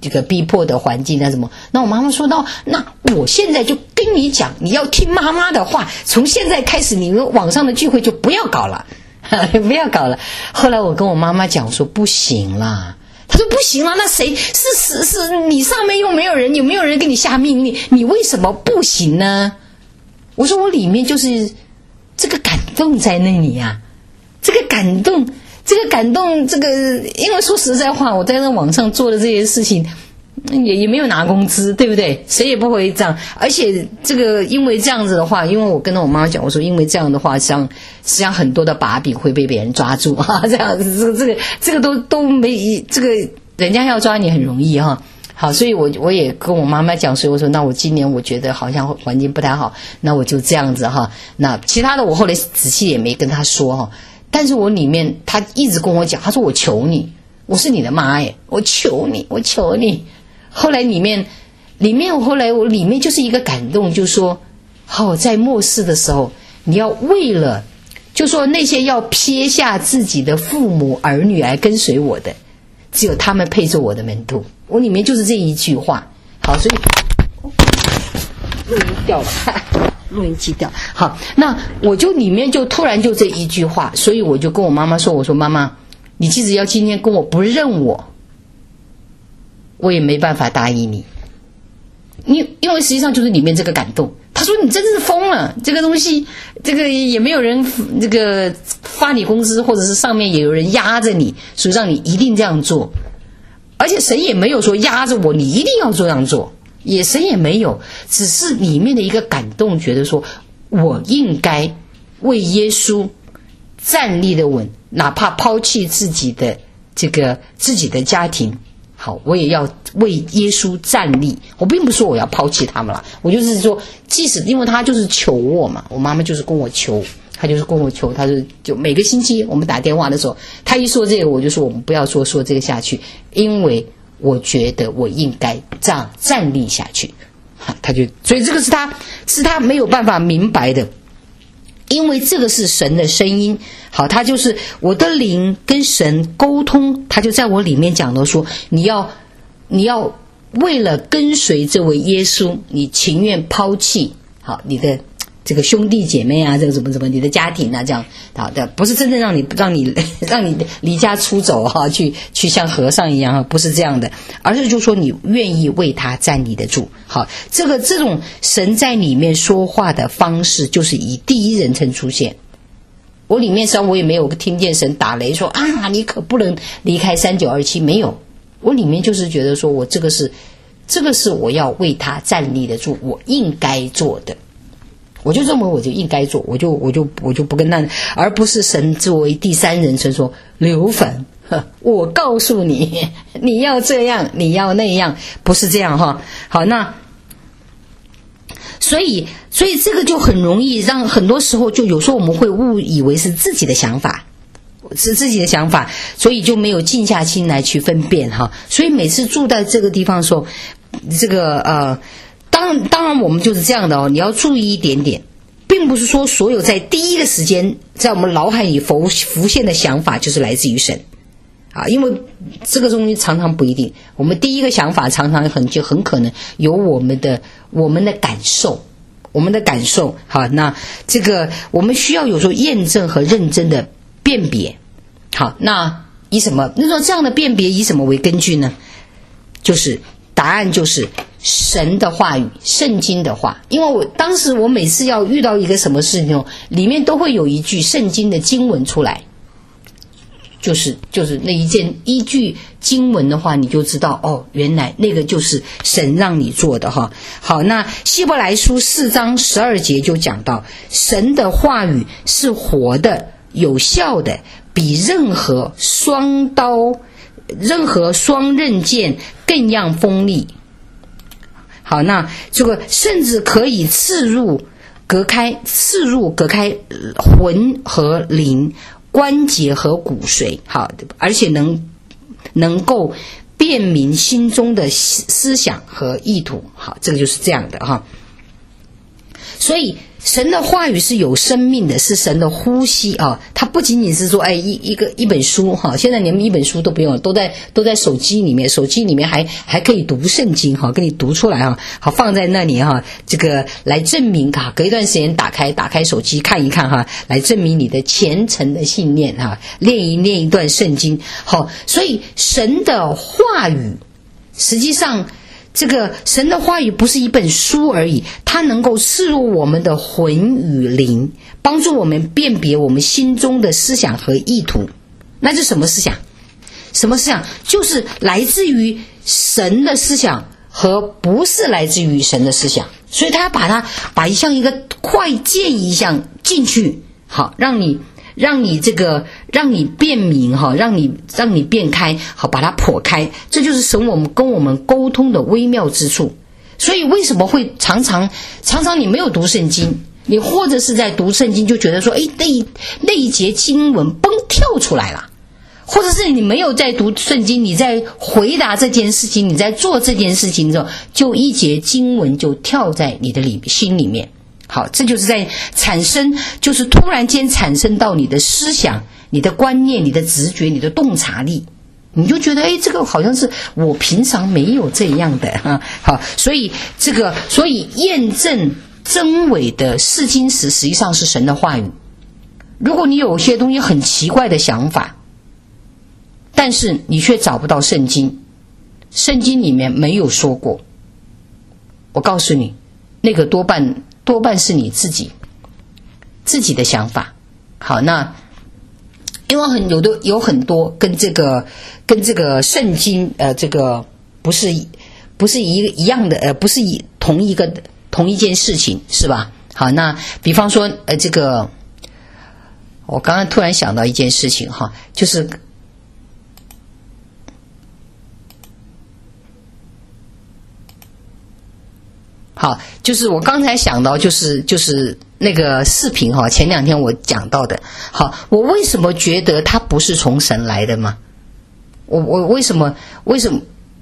这个逼迫的环境啊什么。那我妈妈说到，那我现在就跟你讲，你要听妈妈的话，从现在开始你们网上的聚会就不要搞了，不要搞了。后来我跟我妈妈讲说不行啦，她说不行了，那谁是是是你上面又没有人，有没有人给你下命令，你为什么不行呢？我说我里面就是这个感动在那里啊，这个感动。这个感动，这个因为说实在话，我在那网上做的这些事情，也也没有拿工资，对不对？谁也不会这样。而且这个因为这样子的话，因为我跟我妈讲，我说因为这样的话，像实际上很多的把柄会被别人抓住啊，这样子，这个这个这个都都没，这个人家要抓你很容易哈。好，所以我我也跟我妈妈讲，所以我说，那我今年我觉得好像环境不太好，那我就这样子哈。那其他的我后来仔细也没跟她说哈。但是我里面他一直跟我讲，他说我求你，我是你的妈耶，我求你，我求你。后来里面里面后来我里面就是一个感动，就说哦，在末世的时候，你要为了就说那些要撇下自己的父母儿女来跟随我的，只有他们配做我的门徒。我里面就是这一句话。好，所以录音掉了录音机掉。好，那我就里面就突然就这一句话，所以我就跟我妈妈说，我说妈妈，你即使要今天跟我不认我，我也没办法答应你。因因为实际上就是里面这个感动。他说你真的是疯了，这个东西这个也没有人这个发你工资，或者是上面也有人压着你，所以让你一定这样做。而且神也没有说压着我你一定要这样做，也神也没有，只是里面的一个感动，觉得说我应该为耶稣站立的稳，哪怕抛弃自己的这个自己的家庭，好，我也要为耶稣站立。我并不是说我要抛弃他们了，我就是说，即使因为他就是求我嘛，我妈妈就是跟我求，他就是跟我求，他就就每个星期我们打电话的时候，他一说这个，我就说我们不要说说这个下去，因为我觉得我应该这样站立下去。他就所以这个是他是他没有办法明白的。因为这个是神的声音，好，他就是我的灵跟神沟通，他就在我里面讲的说，你要你要为了跟随这位耶稣，你情愿抛弃好你的这个兄弟姐妹啊，这个什么什么你的家庭啊，这样好的，不是真正让你让你让你离家出走哈、啊，去去像和尚一样哈，不是这样的，而是就说你愿意为他站立得住。好，这个这种神在里面说话的方式，就是以第一人称出现。我里面上我也没有听见神打雷说啊，你可不能离开三九二七，没有。我里面就是觉得说我这个是这个是我要为他站立得住，我应该做的。我就认为我就应该做，我就我就我就不跟那，而不是神作为第三人称说刘粉，我告诉你，你要这样，你要那样，不是这样哈。好，那所以所以这个就很容易让很多时候就有时候我们会误以为是自己的想法，是自己的想法，所以就没有静下心来去分辨哈。所以每次住在这个地方的时候，这个呃。当当然我们就是这样的哦，你要注意一点点，并不是说所有在第一个时间在我们脑海里浮浮现的想法就是来自于神啊，因为这个东西常常不一定，我们第一个想法常常很就很可能有我们的我们的感受，我们的感受好，那这个我们需要有时候验证和认真的辨别。好，那以什么？那说这样的辨别以什么为根据呢？就是答案就是神的话语，圣经的话。因为我当时我每次要遇到一个什么事情，里面都会有一句圣经的经文出来，就是就是那一件依据经文的话，你就知道哦，原来那个就是神让你做的哈。好，那希伯来书四章十二节就讲到，神的话语是活的、有效的，比任何双刀、任何双刃剑更样锋利。好，那这个甚至可以刺入、隔开、刺入、隔开魂和灵、关节和骨髓。好，而且能能够辨明心中的思想和意图。好，这个就是这样的哈。所以神的话语是有生命的，是神的呼吸啊！它不仅仅是说，哎，一一个一本书哈，现在连一本书都不用，都在都在手机里面，手机里面还还可以读圣经哈，给你读出来哈，好放在那里哈，这个来证明哈，隔一段时间打开打开手机看一看哈，来证明你的虔诚的信念哈，练一练一段圣经好，所以神的话语实际上。这个神的话语不是一本书而已，它能够刺入我们的魂与灵，帮助我们辨别我们心中的思想和意图。那是什么思想？什么思想？就是来自于神的思想和不是来自于神的思想。所以他把它把像一个快剑一样进去，好，让你让你这个让你辨明哈，让你让你辨开，好，把它破开，这就是神我们跟我们沟通的微妙之处。所以为什么会常常常常你没有读圣经，你或者是在读圣经就觉得说，哎，那一那一节经文嘣跳出来了，或者是你没有在读圣经，你在回答这件事情，你在做这件事情的时候，就一节经文就跳在你的里心里面。好，这就是在产生，就是突然间产生到你的思想、你的观念、你的直觉、你的洞察力，你就觉得，哎，这个好像是我平常没有这样的哈。好，所以这个，所以验证真伪的试金石实际上是神的话语。如果你有些东西很奇怪的想法，但是你却找不到圣经，圣经里面没有说过，我告诉你，那个多半。多半是你自己自己的想法。好，那因为很有的有很多跟这个跟这个圣经呃这个不是不是一一样的呃不是一同一个同一件事情是吧？好，那比方说呃这个我刚刚突然想到一件事情哈，就是好，就是我刚才想到，就是就是那个视频哈，前两天我讲到的。好，我为什么觉得它不是从神来的吗？我我为什么为什么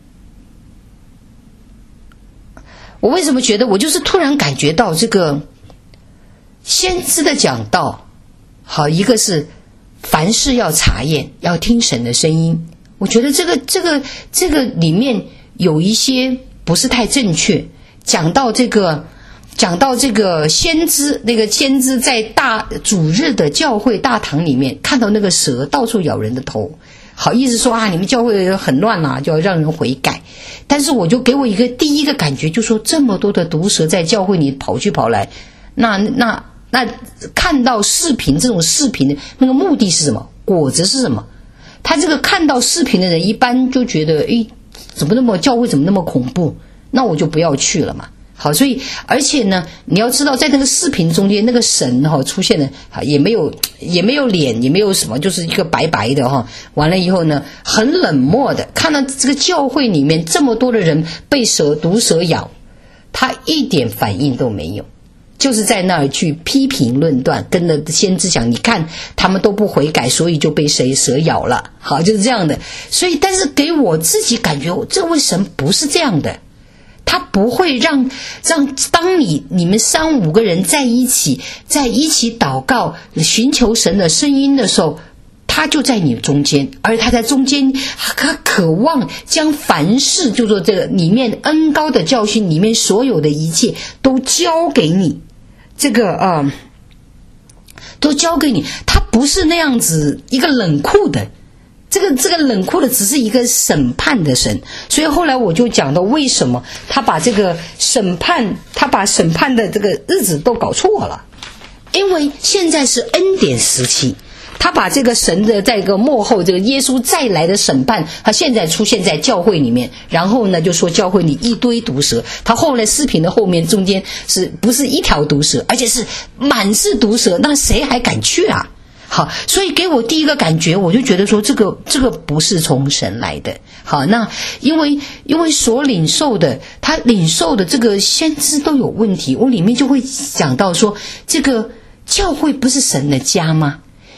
我为什么觉得我就是突然感觉到这个先知的讲道，好，一个是凡事要查验，要听神的声音。我觉得这个这个这个里面有一些不是太正确。讲到这个，讲到这个先知，那个先知在大主日的教会大堂里面看到那个蛇到处咬人的头，好意思说啊，你们教会很乱啊，就要让人悔改。但是我就给我一个第一个感觉，就说这么多的毒蛇在教会里跑去跑来，那那那看到视频这种视频的那个目的是什么？果子是什么？他这个看到视频的人一般就觉得，诶，怎么那么教会怎么那么恐怖？那我就不要去了嘛。好，所以而且呢，你要知道，在那个视频中间，那个神哈、哦、出现了，也没有也没有脸，也没有什么，就是一个白白的哈、哦。完了以后呢，很冷漠的看到这个教会里面这么多的人被蛇毒蛇咬，他一点反应都没有，就是在那儿去批评论断，跟着先知讲，你看他们都不悔改，所以就被谁蛇咬了。好，就是这样的。所以，但是给我自己感觉，这位神不是这样的。他不会让让当你你们三五个人在一起在一起祷告寻求神的声音的时候，他就在你中间，而他在中间，他渴望将凡事，就说这个里面恩膏的教训里面所有的一切都交给你，这个呃都交给你。他不是那样子一个冷酷的。这个这个冷酷的只是一个审判的神，所以后来我就讲到为什么他把这个审判，他把审判的这个日子都搞错了，因为现在是恩典时期，他把这个神的在一个末后这个耶稣再来的审判，他现在出现在教会里面，然后呢就说教会里一堆毒蛇，他后来视频的后面中间是不是一条毒蛇，而且是满是毒蛇，那谁还敢去啊？好，所以给我第一个感觉，我就觉得说这个这个不是从神来的。好，那因为因为所领受的，他领受的这个先知都有问题，我里面就会讲到说，这个教会不是神的家吗？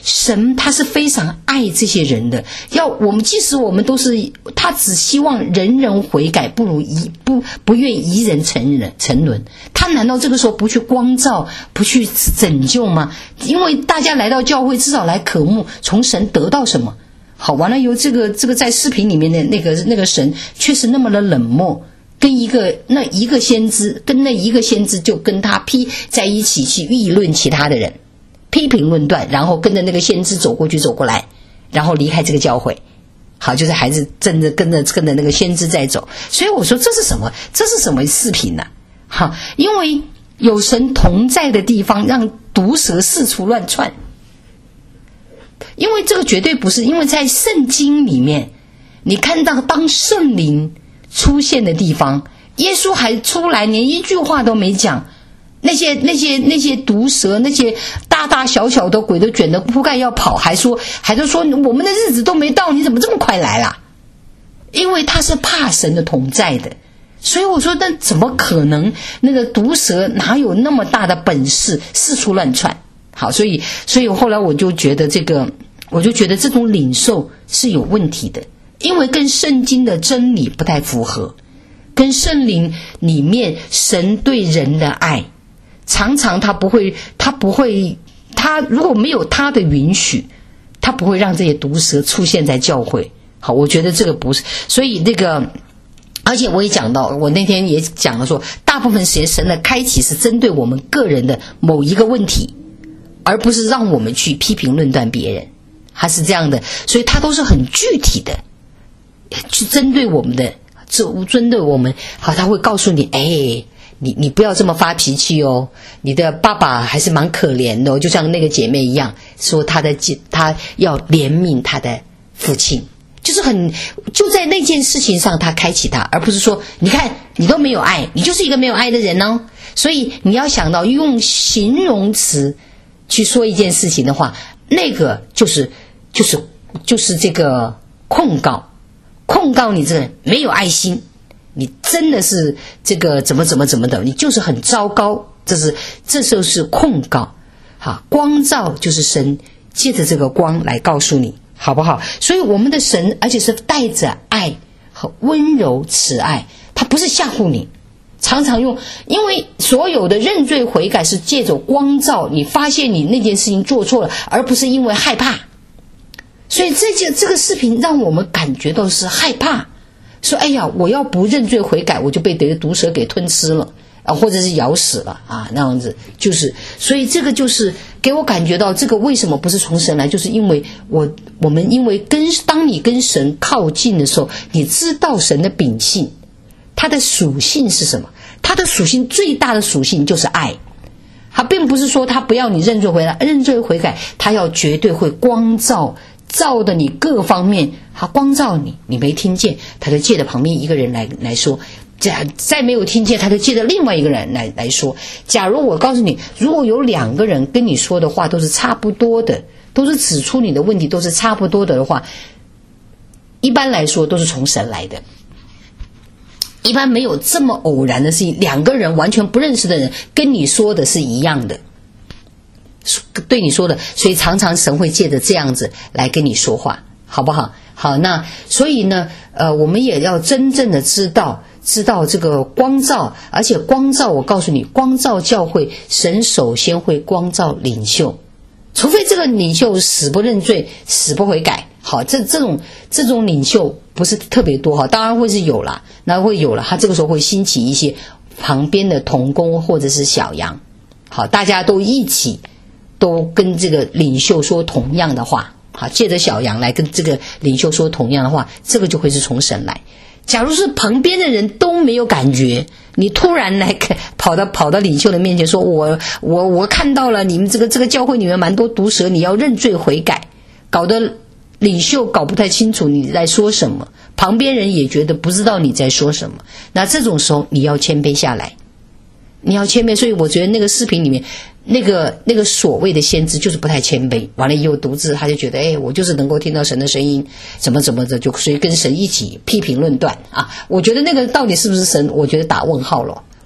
神他是非常爱这些人的，要我们即使我们都是，他只希望人人悔改，不如一不不愿一人沉人沉沦。他难道这个时候不去光照，不去拯救吗？因为大家来到教会，至少来渴慕从神得到什么。好，完了由这个这个在视频里面的那个那个神却是那么的冷漠，跟一个那一个先知，跟那一个先知就跟他批在一起去议论其他的人，批评论断，然后跟着那个先知走过去走过来，然后离开这个教会。好，就是孩子真的跟着跟着那个先知在走。所以我说这是什么？这是什么视频呢？好，因为有神同在的地方，让毒蛇四处乱窜。因为这个绝对不是，因为在圣经里面你看到当圣灵出现的地方，耶稣还出来连一句话都没讲，那些那些那些毒蛇，那些大大小小的鬼都卷得铺盖要跑，还说还是说我们的日子都没到，你怎么这么快来啦？因为他是怕神的同在的。所以我说那怎么可能，那个毒蛇哪有那么大的本事四处乱窜。好，所以所以后来我就觉得这个我就觉得这种领受是有问题的，因为跟圣经的真理不太符合，跟圣灵里面神对人的爱，常常他不会他不会他如果没有他的允许，他不会让这些毒蛇出现在教会。好，我觉得这个不是，所以那个而且我也讲到，我那天也讲了说，大部分时间神的开启是针对我们个人的某一个问题，而不是让我们去批评论断别人，他是这样的。所以他都是很具体的去针对我们的，针对我们。好，他会告诉你，哎，你你不要这么发脾气哦，你的爸爸还是蛮可怜的哦，就像那个姐妹一样，说他的他要怜悯他的父亲，就是很就在那件事情上他开启他，而不是说你看你都没有爱，你就是一个没有爱的人哦。所以你要想到用形容词去说一件事情的话，那个就是就是就是这个控告，控告你这个人没有爱心，你真的是这个怎么怎么怎么的，你就是很糟糕，这是这时候是控告。好，光照就是神借着这个光来告诉你，好不好？所以我们的神而且是带着爱和温柔慈爱，他不是吓唬你，常常用，因为所有的认罪悔改是借着光照，你发现你那件事情做错了，而不是因为害怕。所以这件这个视频让我们感觉到是害怕，说哎呀，我要不认罪悔改，我就被这个毒蛇给吞吃了啊，或者是咬死了啊，那样子。就是所以这个就是给我感觉到，这个为什么不是从神来，就是因为我我们因为跟当你跟神靠近的时候，你知道神的秉性，它的属性是什么？它的属性最大的属性就是爱。它并不是说他不要你认罪悔改，认罪悔改他要绝对会光照，照的你各方面，他光照你，你没听见，他就借着旁边一个人来来说，再再没有听见，他就借着另外一个人来来说。假如我告诉你，如果有两个人跟你说的话都是差不多的，都是指出你的问题都是差不多的的话，一般来说都是从神来的。一般没有这么偶然的事情，两个人完全不认识的人跟你说的是一样的，对你说的，所以常常神会借着这样子来跟你说话，好不好？好，那所以呢，呃，我们也要真正的知道，知道这个光照，而且光照，我告诉你，光照教会，神首先会光照领袖，除非这个领袖死不认罪，死不悔改。好，这这种这种领袖不是特别多哈，当然会是有啦，那会有了，他这个时候会兴起一些旁边的同工或者是小羊，好，大家都一起都跟这个领袖说同样的话，好，借着小羊来跟这个领袖说同样的话，这个就会是从神来。假如是旁边的人都没有感觉，你突然来跑到跑到领袖的面前说，我我我看到了你们这个这个教会里面蛮多毒蛇，你要认罪悔改，搞得领袖搞不太清楚你在说什么，旁边人也觉得不知道你在说什么，那这种时候你要谦卑下来，你要谦卑。所以我觉得那个视频里面那个那个所谓的先知就是不太谦卑，完了以后独自他就觉得，哎，我就是能够听到神的声音，怎么怎么的，就所以跟神一起批评论断啊。我觉得那个到底是不是神，我觉得打问号了。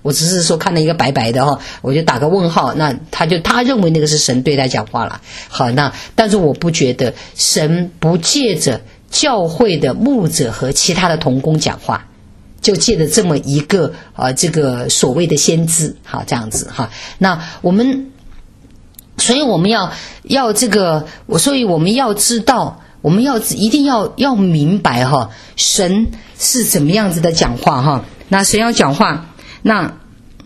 我只是说看到一个白白的哈，我就打个问号，那他就他认为那个是神对他讲话了。好，那但是我不觉得神不借着教会的牧者和其他的同工讲话，就借着这么一个啊这个所谓的先知，好这样子哈。那我们，所以我们要要这个，我所以我们要知道。我们要一定要要明白哈，神是怎么样子的讲话哈。那神要讲话，那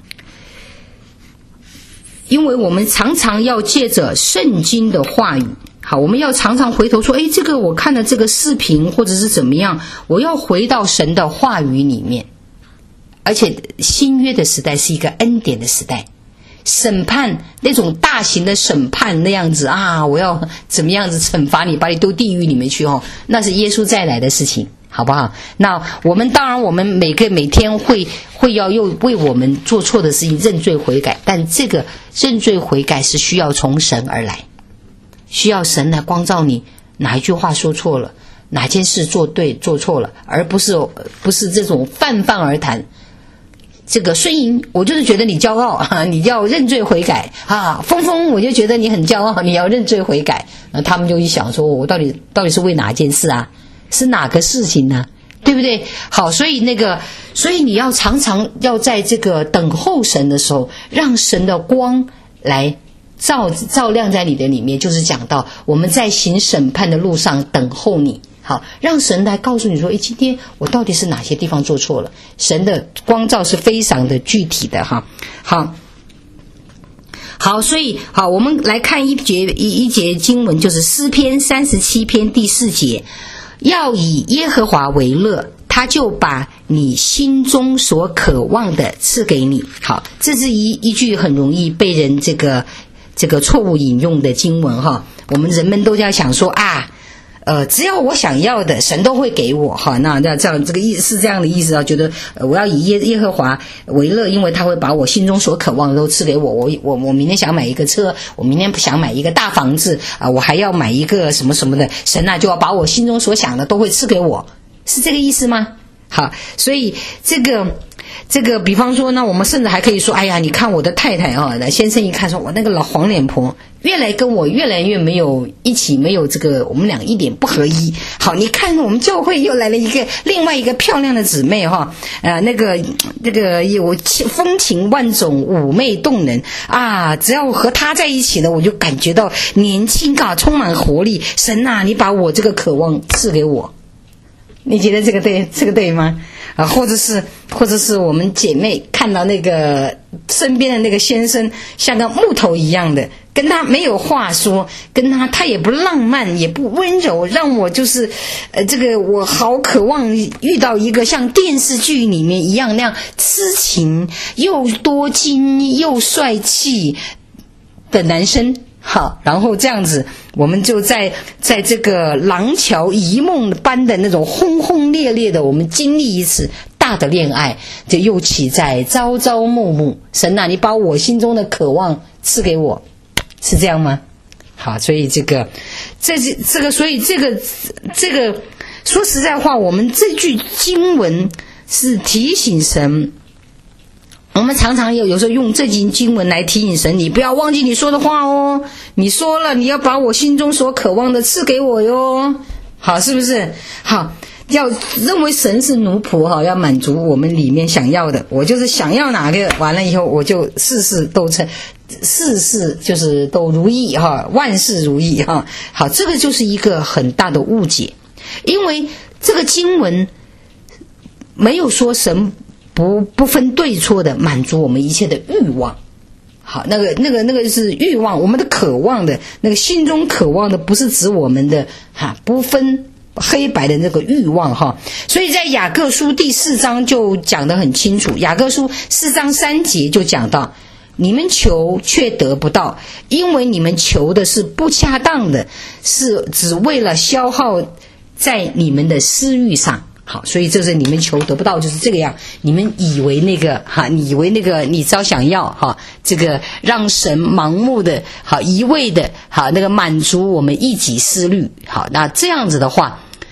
因为我们常常要借着圣经的话语，好，我们要常常回头说，诶，这个我看了这个视频或者是怎么样，我要回到神的话语里面。而且新约的时代是一个恩典的时代。审判那种大型的审判那样子啊，我要怎么样子惩罚你，把你丢地狱里面去哦，那是耶稣再来的事情，好不好？那我们当然我们每个每天会会要又为我们做错的事情认罪悔改，但这个认罪悔改是需要从神而来，需要神来光照你哪一句话说错了，哪件事做对做错了，而不是不是这种泛泛而谈。这个孙莹，我就是觉得你骄傲啊，你要认罪悔改啊。峰峰，我就觉得你很骄傲，你要认罪悔改。那他们就一想说，我到底到底是为哪件事啊？是哪个事情呢？对不对？好，所以那个，所以你要常常要在这个等候神的时候，让神的光来照照亮在你的里面，就是讲到我们在行审判的路上等候你。好，让神来告诉你说，诶，今天我到底是哪些地方做错了？神的光照是非常的具体的哈。好，好，所以好，我们来看一节一一节经文，就是诗篇三十七篇第四节，要以耶和华为乐，他就把你心中所渴望的赐给你。好，这是一一句很容易被人这个这个错误引用的经文哈。我们人们都在想说啊。呃，只要我想要的，神都会给我哈。那那这样这个意是这样的意思啊，觉得、呃、我要以耶耶和华为乐，因为他会把我心中所渴望的都赐给我。我我我明天想买一个车，我明天想买一个大房子啊、呃，我还要买一个什么什么的，神啊就要把我心中所想的都会赐给我，是这个意思吗？好，所以这个。这个比方说呢，我们甚至还可以说，哎呀，你看我的太太啊，那先生一看说，我那个老黄脸婆越来跟我越来越没有一起，没有这个我们俩一点不合一。好，你看我们教会又来了一个另外一个漂亮的姊妹哈，呃，那个那个有风情万种，妩媚动人啊，只要和她在一起呢，我就感觉到年轻啊，充满活力。神啊，你把我这个渴望赐给我。你觉得这个对这个对吗？啊，或者是或者是我们姐妹看到那个身边的那个先生像个木头一样的，跟他没有话说，跟他他也不浪漫也不温柔，让我就是呃这个我好渴望遇到一个像电视剧里面一样那样痴情又多金又帅气的男生。好，然后这样子我们就在在这个廊桥遗梦般的那种轰轰烈烈的我们经历一次大的恋爱，就又起在朝朝暮暮。神啊，你把我心中的渴望赐给我，是这样吗？好，所以这个这这个所以这个这个说实在话，我们这句经文是提醒神，我们常常有有时候用这经经文来提醒神，你不要忘记你说的话哦，你说了你要把我心中所渴望的赐给我哟。好，是不是？好，要认为神是奴仆哈，要满足我们里面想要的。我就是想要哪个，完了以后我就事事都成，事事就是都如意哈，万事如意哈。好，这个就是一个很大的误解，因为这个经文没有说神不不分对错的满足我们一切的欲望。好，那个那个那个是欲望，我们的渴望的那个心中渴望的，不是指我们的哈不分黑白的那个欲望哈。所以在雅各书第四章就讲得很清楚，雅各书四章三节就讲到，你们求却得不到，因为你们求的是不恰当的，是只为了消耗在你们的私欲上。好，所以这是你们求得不到，就是这个样。你们以为那个哈，你以为那个你只要想要哈，这个让神盲目的好一味的好那个满足我们一己私欲。好，那这样子的话，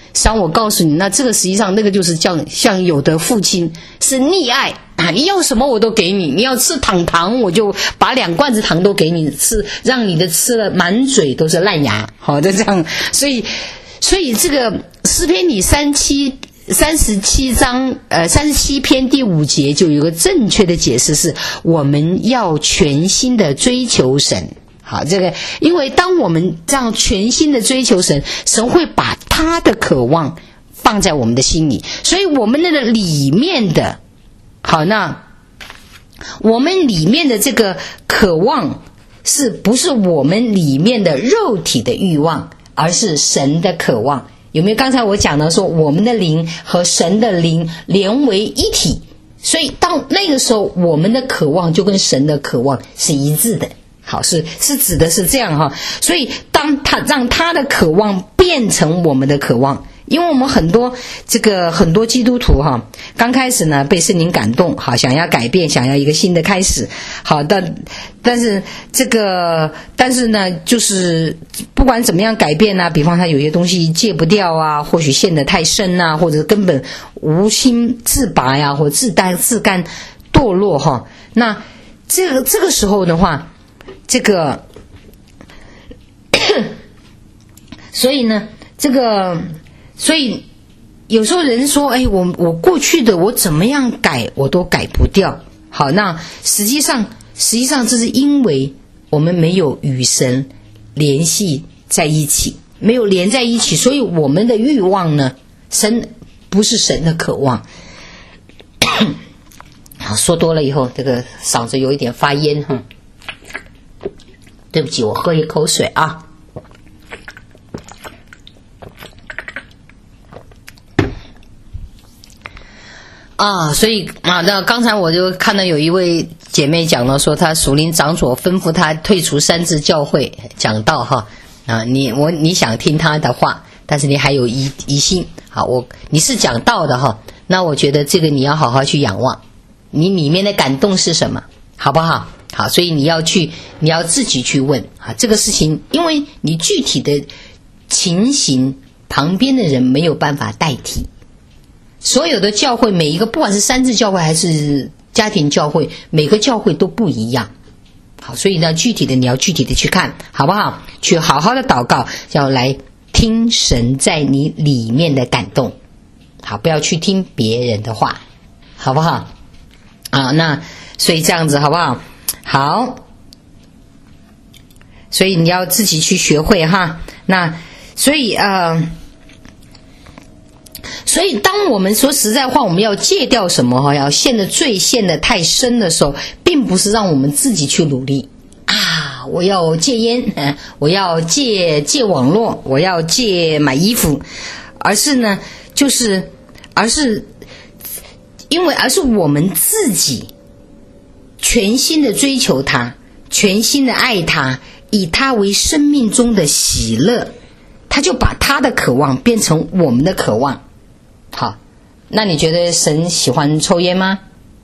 实际上我告诉你，那这个实际上那个就是叫像有的父亲是溺爱啊，你要什么我都给你，你要吃糖糖我就把两罐子糖都给你吃，让你的吃了满嘴都是烂牙，好的这样，所以所以这个诗篇里三七三十七章呃三十七篇第五节就有个正确的解释，是我们要全心的追求神。好，这个因为当我们这样全心的追求神，神会把他的渴望放在我们的心里，所以我们那个里面的好，那我们里面的这个渴望是不是我们里面的肉体的欲望，而是神的渴望。有没有刚才我讲的说我们的灵和神的灵连为一体，所以到那个时候我们的渴望就跟神的渴望是一致的。好，是是指的是这样哈，所以当他让他的渴望变成我们的渴望，因为我们很多这个很多基督徒哈，刚开始呢被圣灵感动，好想要改变，想要一个新的开始，好，但但是这个但是呢，就是不管怎么样改变呢，比方他有些东西戒不掉啊，或许陷得太深啊，或者根本无心自拔呀，或自甘自甘堕落哈，那这个这个时候的话。这个，所以呢，这个，所以有时候人说，哎，我我过去的我怎么样改，我都改不掉。好，那实际上，实际上这是因为我们没有与神联系在一起，没有连在一起，所以我们的欲望呢，神不是神的渴望。好，说多了以后，这个嗓子有一点发烟哈。对不起，我喝一口水啊。啊，所以啊，那刚才我就看到有一位姐妹讲了，说她属灵长所吩咐她退出三自教会讲道哈啊，你我你想听她的话，但是你还有疑疑心，好，我你是讲道的哈，那我觉得这个你要好好去仰望，你里面的感动是什么，好不好？好，所以你要去，你要自己去问啊，这个事情，因为你具体的情形，旁边的人没有办法代替。所有的教会，每一个不管是三自教会还是家庭教会，每个教会都不一样。好，所以呢，具体的你要具体的去看，好不好？去好好的祷告，要来听神在你里面的感动。好，不要去听别人的话，好不好？啊，那所以这样子好不好？好，所以你要自己去学会哈。那所以呃，所以当我们说实在话，我们要戒掉什么哈，要陷的罪陷得太深的时候，并不是让我们自己去努力啊，我要戒烟，我要戒戒网络，我要戒买衣服，而是呢，就是而是因为而是我们自己。全心的追求他，全心的爱他，以他为生命中的喜乐，他就把他的渴望变成我们的渴望。好，那你觉得神喜欢抽烟吗？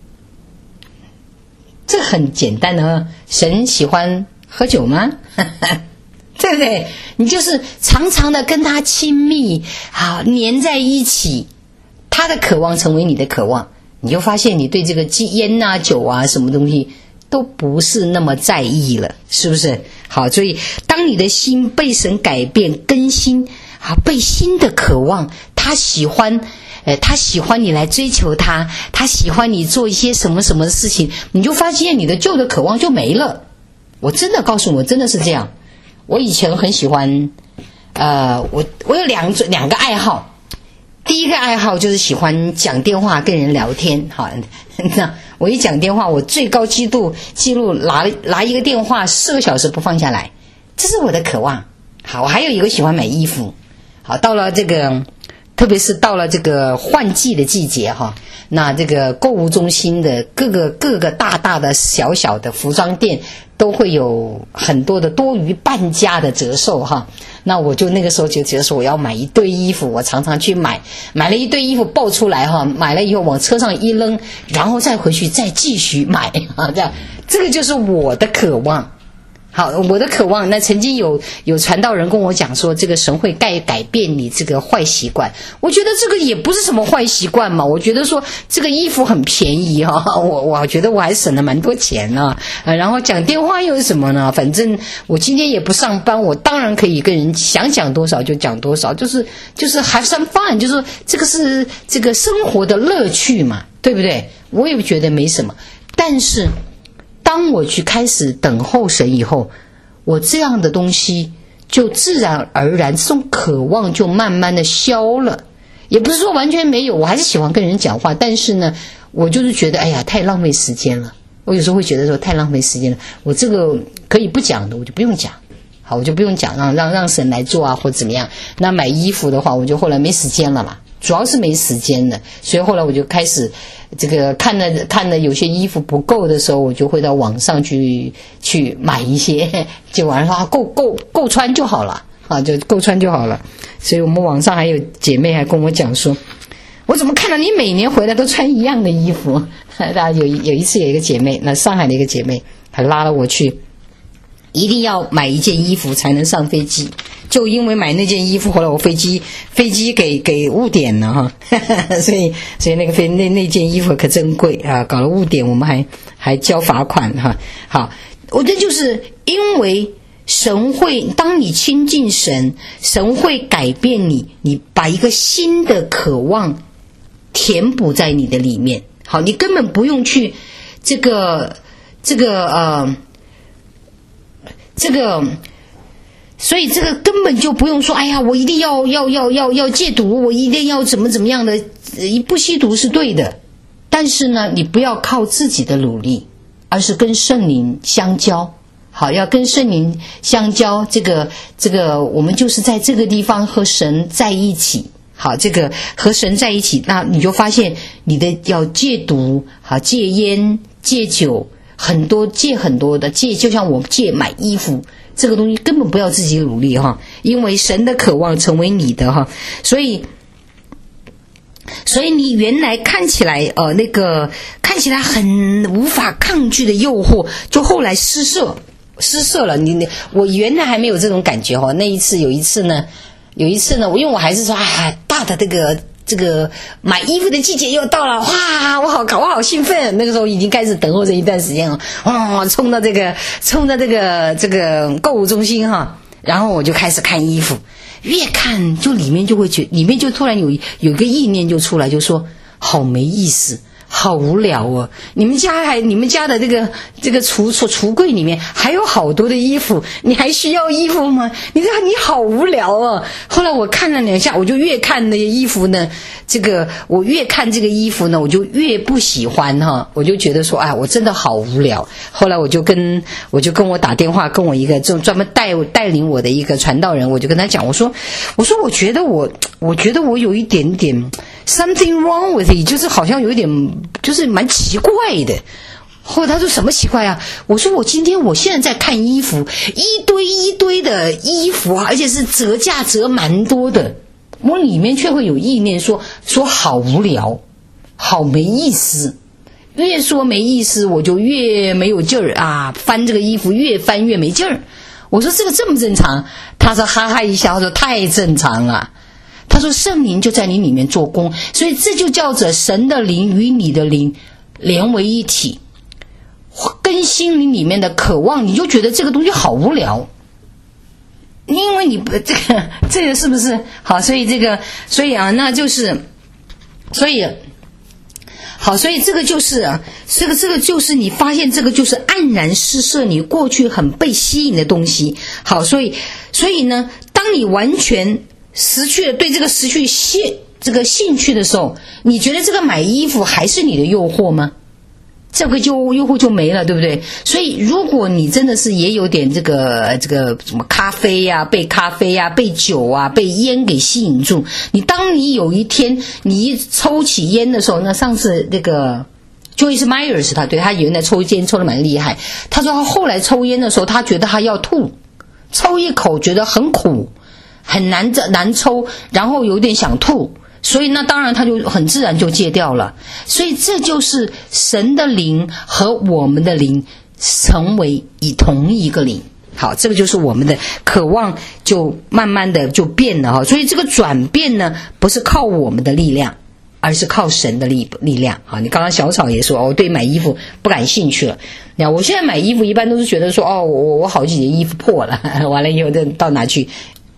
这很简单的，神喜欢喝酒吗？对不对？你就是常常的跟他亲密，好黏在一起，他的渴望成为你的渴望。你就发现你对这个烟啊酒啊什么东西都不是那么在意了，是不是？好，所以当你的心被神改变更新啊，被新的渴望，他喜欢呃，他喜欢你来追求他，他喜欢你做一些什么什么事情，你就发现你的旧的渴望就没了。我真的告诉你，我真的是这样。我以前很喜欢呃我我有两种两个爱好。第一个爱好就是喜欢讲电话跟人聊天，好，那我一讲电话，我最高纪录记录拿拿一个电话四个小时不放下来，这是我的渴望。好，我还有一个喜欢买衣服，好，到了这个，特别是到了这个换季的季节哈，那这个购物中心的各个各个大大的小小的服装店都会有很多的多于半价的折售哈。那我就那个时候就觉得说我要买一堆衣服，我常常去买，买了一堆衣服爆出来哈，买了以后往车上一扔，然后再回去再继续买啊，这样这个就是我的渴望。 好，我的渴望，那曾经有有传道人跟我讲说，这个神会改改变你这个坏习惯。我觉得这个也不是什么坏习惯嘛。我觉得说这个衣服很便宜哈、哦，我我觉得我还省了蛮多钱呢、啊。然后讲电话又是什么呢？反正我今天也不上班，我当然可以跟人想讲多少就讲多少，就是就是 have some fun， 就是这个是这个生活的乐趣嘛，对不对？我也觉得没什么，但是。当我去开始等候神以后，我这样的东西就自然而然，这种渴望就慢慢的消了。也不是说完全没有，我还是喜欢跟人讲话，但是呢，我就是觉得哎呀太浪费时间了。我有时候会觉得说太浪费时间了，我这个可以不讲的我就不用讲，好，我就不用讲，让让让神来做啊，或者怎么样。那买衣服的话，我就后来没时间了嘛，主要是没时间的，所以后来我就开始这个看了看了有些衣服不够的时候，我就会到网上去去买一些，就完了说、啊、够够够穿就好了啊，就够穿就好了。所以我们网上还有姐妹还跟我讲说，我怎么看到你每年回来都穿一样的衣服？那有有一次有一个姐妹，那上海的一个姐妹，她拉了我去，一定要买一件衣服才能上飞机。就因为买那件衣服，后来我飞机飞机给给误点了哈，所以所以那个飞那那件衣服可真贵啊，搞了误点，我们还还交罚款哈。好，我这就是因为神会，当你亲近神，神会改变你，你把一个新的渴望填补在你的里面。好，你根本不用去这个这个呃这个。所以这个根本就不用说，哎呀，我一定要要要要要戒毒，我一定要怎么怎么样的，不吸毒是对的，但是呢，你不要靠自己的努力，而是跟圣灵相交。好，要跟圣灵相交，这个这个，我们就是在这个地方和神在一起。好，这个和神在一起，那你就发现你的要戒毒，好，戒烟、戒酒，很多戒很多的戒，就像我戒买衣服。这个东西根本不要自己努力哈，因为神的渴望成为你的哈，所以，所以你原来看起来呃那个看起来很无法抗拒的诱惑，就后来失色失色了。你你我原来还没有这种感觉哈，那一次有一次呢，有一次呢，我因为我还是说啊大的这个。这个买衣服的季节又到了，哇，我好我好兴奋！那个时候已经开始等候这一段时间了，哇，冲到这个冲到这个这个购物中心哈，然后我就开始看衣服，越看就里面就会觉，里面就突然有有一个意念就出来，就说好没意思。好无聊哦！你们家还你们家的这个这个橱橱橱柜里面还有好多的衣服，你还需要衣服吗？你这你好无聊哦！后来我看了两下，我就越看那些衣服呢，这个我越看这个衣服呢，我就越不喜欢哈，我就觉得说，哎，我真的好无聊。后来我就跟我就跟我打电话，跟我一个这种专门带带领我的一个传道人，我就跟他讲，我说我说我觉得我我觉得我有一点点。Something wrong with it， 就是好像有一点，就是蛮奇怪的。后来他说什么奇怪啊？我说我今天我现在在看衣服，一堆一堆的衣服啊，而且是折价折蛮多的。我里面却会有意念说说好无聊，好没意思。越说没意思，我就越没有劲儿啊！翻这个衣服越翻越没劲儿。我说这个正不正常？他说哈哈一笑，他说太正常了。他说圣灵就在你里面做工，所以这就叫做神的灵与你的灵连为一体，跟心灵里面的渴望，你就觉得这个东西好无聊，因为你不这个这个是不是好？所以这个所以啊，那就是所以好，所以这个就是啊，这个这个就是你发现这个就是黯然失色，你过去很被吸引的东西。好，所以所以呢，当你完全失去了对这个失去兴这个兴趣的时候，你觉得这个买衣服还是你的诱惑吗？这个就诱惑就没了，对不对？所以如果你真的是也有点这个这个什么咖啡呀、啊、被咖啡呀、啊、被酒啊、被烟给吸引住，你当你有一天你一抽起烟的时候，那上次那个 Joyce Myers 他对他原来抽烟抽得蛮厉害，他说他后来抽烟的时候，他觉得他要吐，抽一口觉得很苦。很难难抽，然后有点想吐，所以那当然他就很自然就戒掉了。所以这就是神的灵和我们的灵成为以同一个灵。 好，这个就是我们的渴望就慢慢的就变了哈。所以这个转变呢，不是靠我们的力量，而是靠神的力力量。好，你刚刚小草也说，我、哦、对买衣服不感兴趣了。那我现在买衣服一般都是觉得说，哦，我我好几件衣服破了，完了以后到哪去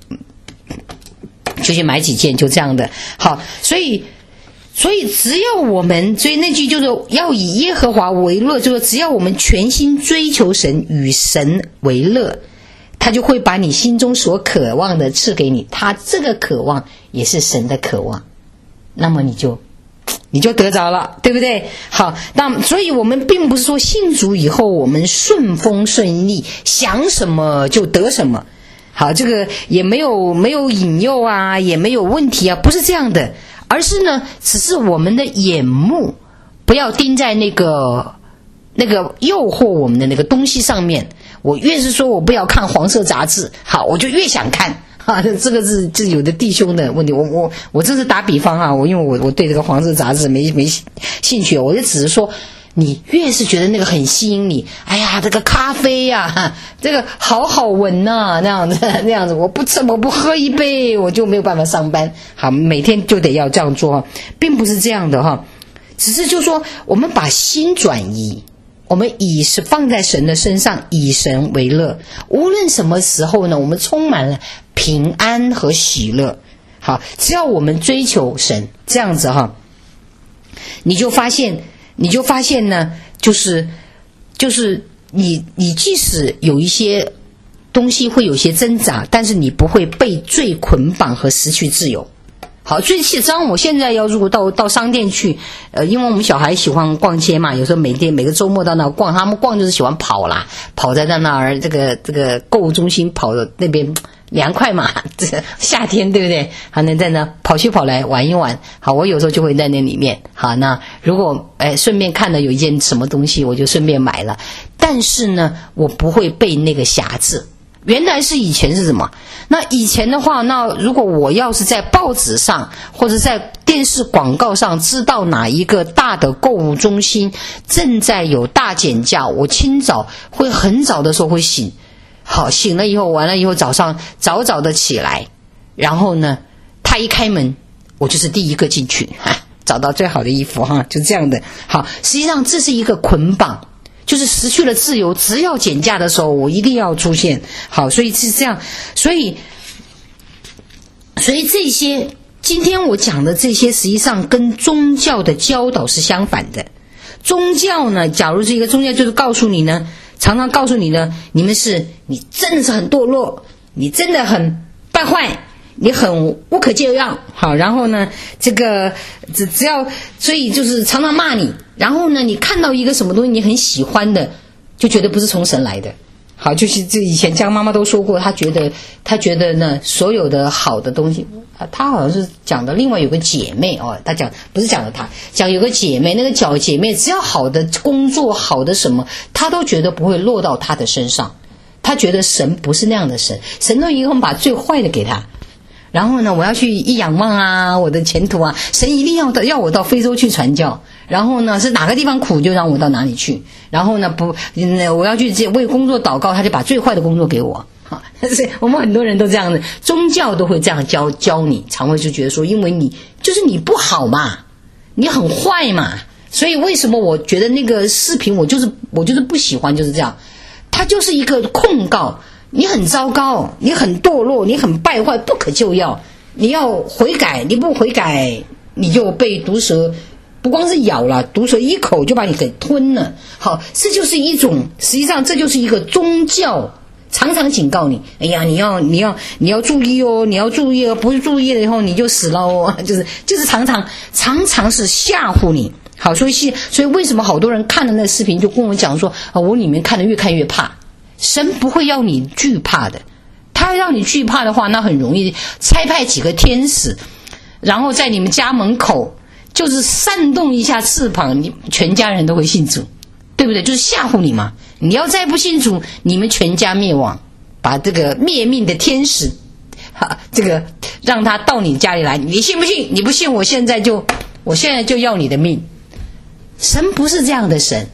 就去买几件，就这样的。好，所以所以只要我们，所以那句就是要以耶和华为乐，就是只要我们全心追求神，与神为乐，他就会把你心中所渴望的赐给你。他这个渴望也是神的渴望，那么你就你就得着了，对不对？好，那所以我们并不是说信主以后我们顺风顺利，想什么就得什么。好，这个也没有没有引诱啊，也没有问题啊，不是这样的，而是呢，只是我们的眼目不要盯在那个那个诱惑我们的那个东西上面。我越是说我不要看黄色杂志，好，我就越想看。啊，这个是这有的弟兄的问题。我我我这是打比方啊，我因为我我对这个黄色杂志没没兴趣，我就只是说，你越是觉得那个很吸引你，哎呀，这个咖啡呀、啊，这个好好闻呐、啊，那样子那样子，我不吃我不喝一杯，我就没有办法上班。好，每天就得要这样做，并不是这样的哈，只是就说我们把心转移。我们以是放在神的身上，以神为乐。无论什么时候呢，我们充满了平安和喜乐。好，只要我们追求神，这样子哈，你就发现，你就发现呢，就是就是你你即使有一些东西会有些挣扎，但是你不会被罪捆绑和失去自由。好，最实际上我现在要如果到到商店去，呃，因为我们小孩喜欢逛街嘛，有时候每天每个周末到那逛，他们逛就是喜欢跑啦，跑在那儿这个这个购物中心跑的那边凉快嘛，这个夏天对不对？还能在那跑去跑来玩一玩。好，我有时候就会在那里面。好，那如果哎顺便看到有一件什么东西，我就顺便买了。但是呢，我不会被那个辖制。原来是以前是什么？那以前的话，那如果我要是在报纸上或者在电视广告上知道哪一个大的购物中心正在有大减价，我清早会很早的时候会醒。好，醒了以后，完了以后早上早早的起来，然后呢，他一开门，我就是第一个进去，哈，找到最好的衣服哈，就这样的。好，实际上这是一个捆绑。就是失去了自由，只要减价的时候我一定要出现。好，所以是这样，所以所以这些今天我讲的这些实际上跟宗教的教导是相反的。宗教呢，假如是一个宗教就是告诉你呢，常常告诉你呢，你们是你真的是很堕落，你真的很败坏，你很无可救药。好，然后呢这个只只要所以就是常常骂你，然后呢你看到一个什么东西你很喜欢的，就觉得不是从神来的。好，就是这以前江妈妈都说过，她觉得她觉得呢所有的好的东西，她好像是讲的另外有个姐妹哦，她讲不是讲的她讲有个姐妹，那个小姐妹只要好的工作好的什么，她都觉得不会落到她的身上。她觉得神不是那样的神，神都一定把最坏的给她。然后呢，我要去一仰望啊，我的前途啊，神一定要到要我到非洲去传教。然后呢，是哪个地方苦就让我到哪里去。然后呢，不，我要去为工作祷告，他就把最坏的工作给我。好，所以我们很多人都这样子，宗教都会这样教教你，常会就觉得说，因为你就是你不好嘛，你很坏嘛，所以为什么我觉得那个视频我就是我就是不喜欢，就是这样，它就是一个控告。你很糟糕，你很堕落，你很败坏，不可救药，你要悔改，你不悔改你就被毒蛇不光是咬了，毒蛇一口就把你给吞了。好，这就是一种，实际上这就是一个宗教常常警告你，哎呀，你要你要你要注意哦，你要注意哦，不是注意了以后你就死了哦，就是就是常常常常是吓唬你。好，所以所以为什么好多人看了那个视频就跟我讲说，啊，我里面看的越看越怕。神不会要你惧怕的，他让你惧怕的话，那很容易差派几个天使，然后在你们家门口就是煽动一下翅膀，你全家人都会信主，对不对？就是吓唬你嘛。你要再不信主，你们全家灭亡，把这个灭命的天使，哈，这个让他到你家里来，你信不信？你不信，我现在就我现在就要你的命。神不是这样的神。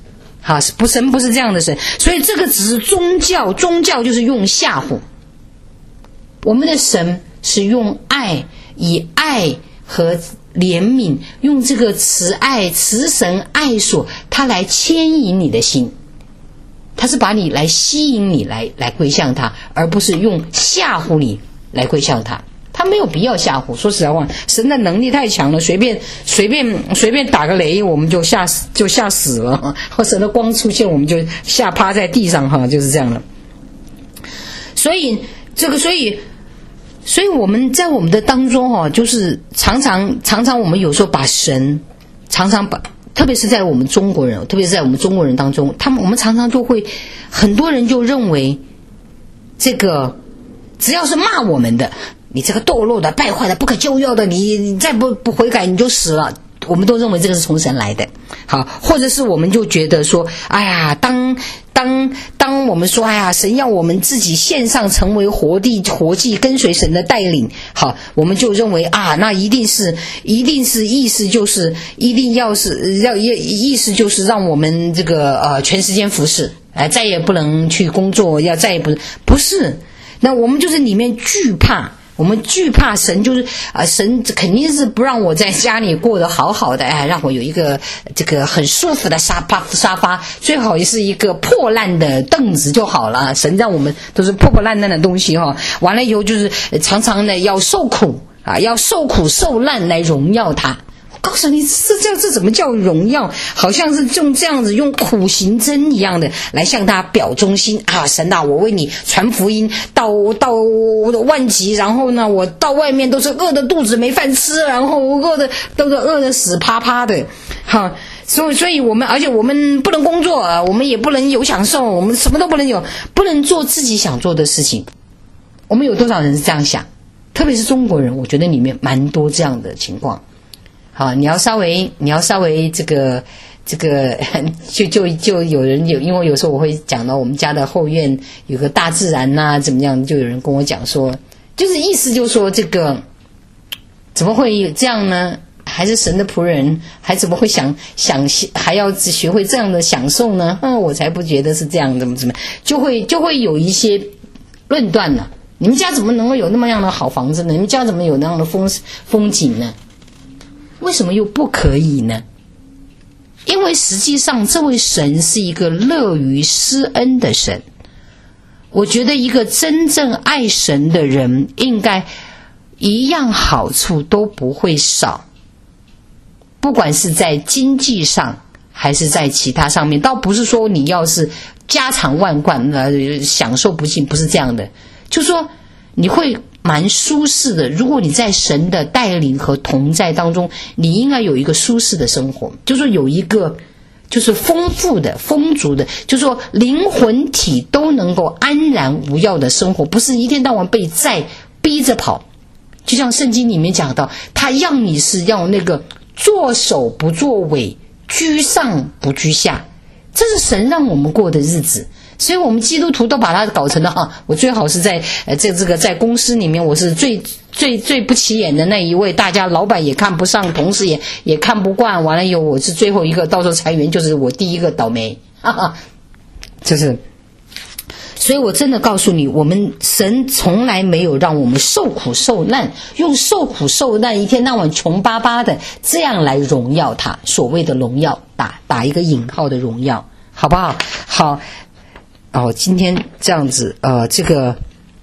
好，不神不是这样的神，所以这个只是宗教，宗教就是用吓唬。我们的神是用爱，以爱和怜悯，用这个慈爱、慈神爱所，他来牵引你的心，他是把你来吸引你来来归向他，而不是用吓唬你来归向他。他没有必要吓唬，说实在话，神的能力太强了，随便随便随便打个雷，我们就吓死就吓死了，或神的光出现，我们就吓趴在地上哈，就是这样的。所以这个，所以所以我们在我们的当中哈，就是常常常常我们有时候把神常常把，特别是在我们中国人，特别是在我们中国人当中，他们我们常常就会，很多人就认为这个只要是骂我们的，你这个堕落的、败坏的、不可救药的，你你再不不悔改你就死了，我们都认为这个是从神来的。好，或者是我们就觉得说，哎呀，当当当我们说，哎呀，神要我们自己献上成为活地活祭，跟随神的带领，好，我们就认为啊，那一定是一定是意思就是一定要是要意思就是让我们这个呃全时间服侍，哎、呃，再也不能去工作，要再也不不是。那我们就是里面惧怕，我们惧怕神，就是啊、呃，神肯定是不让我在家里过得好好的，哎，让我有一个这个很舒服的沙发沙发，最好也是一个破烂的凳子就好了。神让我们都是破破烂烂的东西哈、哦，完了以后就是常常的要受苦啊，要受苦受难来荣耀他。告诉你，这叫这怎么叫荣耀？好像是用这样子用苦行僧一样的来向他表忠心啊！神啊，我为你传福音到到万极，然后呢，我到外面都是饿的肚子没饭吃，然后饿的都是饿的死趴趴的，哈。所以，所以我们而且我们不能工作，我们也不能有享受，我们什么都不能有，不能做自己想做的事情。我们有多少人是这样想？特别是中国人，我觉得里面蛮多这样的情况。好，你要稍微，你要稍微这个，这个，就就就有人有，因为有时候我会讲到我们家的后院有个大自然呐、啊，怎么样？就有人跟我讲说，就是意思就是说这个怎么会这样呢？还是神的仆人，还怎么会想想还要学会这样的享受呢？嗯，我才不觉得是这样，怎么怎么就会就会有一些论断了。你们家怎么能够有那么样的好房子呢？你们家怎么有那样的风风景呢？为什么又不可以呢？因为实际上这位神是一个乐于施恩的神。我觉得一个真正爱神的人，应该一样好处都不会少，不管是在经济上还是在其他上面，倒不是说你要是家财万贯、呃、享受不尽，不是这样的，就是说你会蛮舒适的。如果你在神的带领和同在当中，你应该有一个舒适的生活，就是有一个就是丰富的丰足的，就是说灵魂体都能够安然无恙的生活，不是一天到晚被债逼着跑。就像圣经里面讲到，他让你是要那个作首不作尾，居上不居下，这是神让我们过的日子。所以我们基督徒都把它搞成了啊，我最好是在呃这这个在公司里面我是最最最不起眼的那一位，大家老板也看不上，同事也也看不惯，完了以后我是最后一个，到时候裁员就是我第一个倒霉，哈哈，就是。所以我真的告诉你，我们神从来没有让我们受苦受难，用受苦受难一天到晚穷巴巴的这样来荣耀他，所谓的荣耀，打打一个引号的荣耀，好不好？好。哦，今天这样子，呃，这个，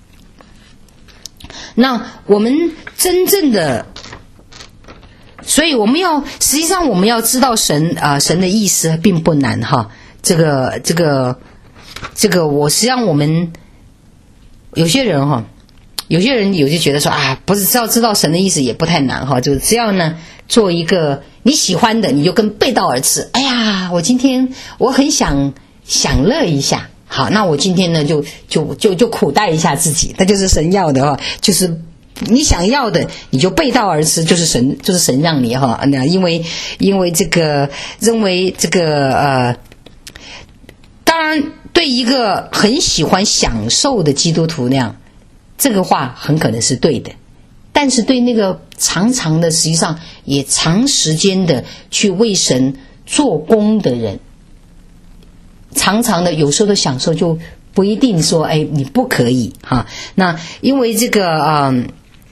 那我们真正的，所以我们要，实际上我们要知道神啊、呃，神的意思并不难哈。这个，这个，这个，我实际上我们有些人哈，有些人有就觉得说啊，不是只要知道神的意思也不太难哈，就只要呢做一个你喜欢的，你就跟背道而驰。哎呀，我今天我很想享乐一下。好，那我今天呢就就就就苦待一下自己，那就是神要的哈，就是你想要的你就背道而驰，就是神就是神让你哈，那因为因为这个认为这个呃，当然对一个很喜欢享受的基督徒那样，这个话很可能是对的，但是对那个常常的实际上也长时间的去为神做工的人。 常常的有时候的享受就不一定说哎你不可以哈。那因为这个嗯。